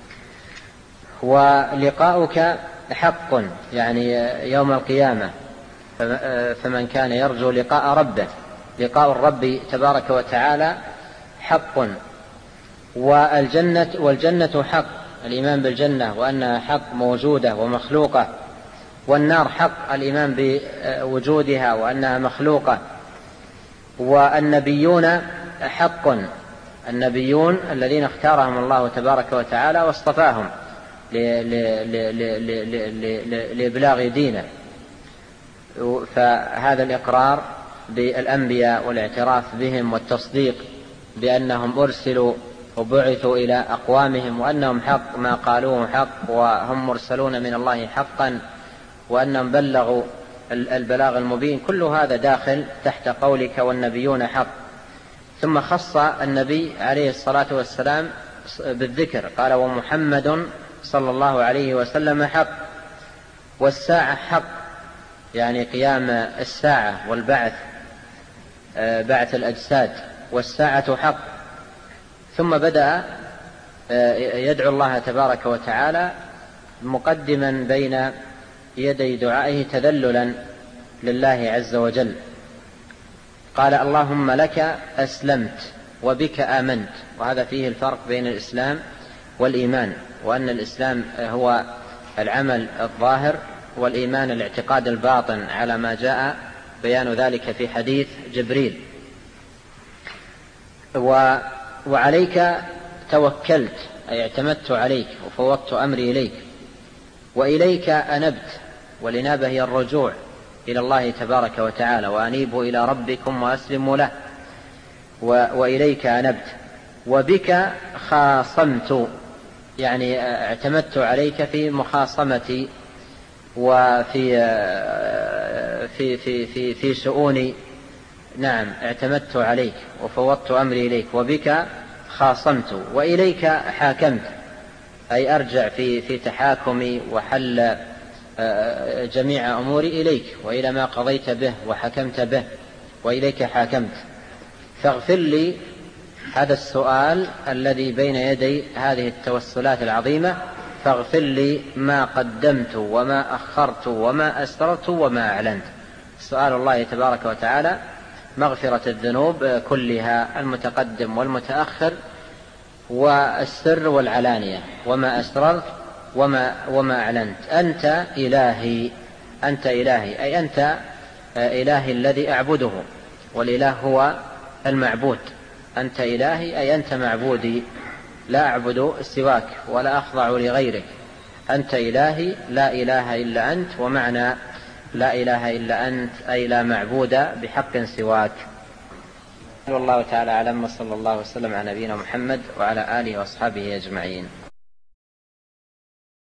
ولقاؤك حق، يعني يوم القيامة، فمن كان يرجو لقاء ربه، لقاء الرب تبارك وتعالى حق. والجنة والجنة حق، الإيمان بالجنة وأنها حق موجودة ومخلوقة. والنار حق، الإيمان بوجودها وأنها مخلوقة. والنبيون حق، النبيون الذين اختارهم الله تبارك وتعالى واصطفاهم لإبلاغ دينه. فهذا الإقرار بالأنبياء والاعتراف بهم والتصديق بأنهم أرسلوا وبعثوا إلى أقوامهم، وأنهم حق ما قالوه حق، وهم مرسلون من الله حقا، وأنهم بلغوا البلاغ المبين، كل هذا داخل تحت قولك والنبيون حق. ثم خص النبي عليه الصلاة والسلام بالذكر، قال: ومحمد صلى الله عليه وسلم حق. والساعة حق، يعني قيام الساعة والبعث، بعث الأجساد، والساعة حق. ثم بدأ يدعو الله تبارك وتعالى مقدما بين يدي دعائه تذللا لله عز وجل. قال: اللهم لك أسلمت وبك آمنت. وهذا فيه الفرق بين الإسلام والإيمان، وأن الإسلام هو العمل الظاهر، والإيمان الاعتقاد الباطن، على ما جاء بيان ذلك في حديث جبريل. و وعليك توكلت، أي اعتمدت عليك وفوضت أمري إليك. وإليك أنبت، والإنابة هي الرجوع إلى الله تبارك وتعالى: وأنيبوا إلى ربكم وأسلموا له. وإليك أنبت. وبك خاصمت، يعني اعتمدت عليك في مخاصمتي وفي في في في في شؤوني. نعم، اعتمدت عليك وفوضت أمري إليك. وبك خاصمت. وإليك حاكمت، أي أرجع في في تحاكمي وحل جميع أموري إليك، وإلى ما قضيت به وحكمت به. وإليك حاكمت. فاغفر لي، هذا السؤال الذي بين يدي هذه التوسلات العظيمة: فاغفر لي ما قدمت وما أخرت وما أسررت وما أعلنت. سؤال الله تبارك وتعالى مغفرة الذنوب كلها، المتقدم والمتأخر والسر والعلانية، وما أسررت وما, وما أعلنت. أنت إلهي، أنت إلهي أي أنت إلهي الذي أعبده، والإله هو المعبود. أنت إلهي أي أنت معبودي، لا أعبد سواك ولا أخضع لغيرك. أنت إلهي لا إله إلا أنت، ومعنى لا إله إلا أنت أي لا معبود بحق سواك. والله تعالى أعلم، وصلى الله وسلم على نبينا محمد وعلى آله وأصحابه أجمعين.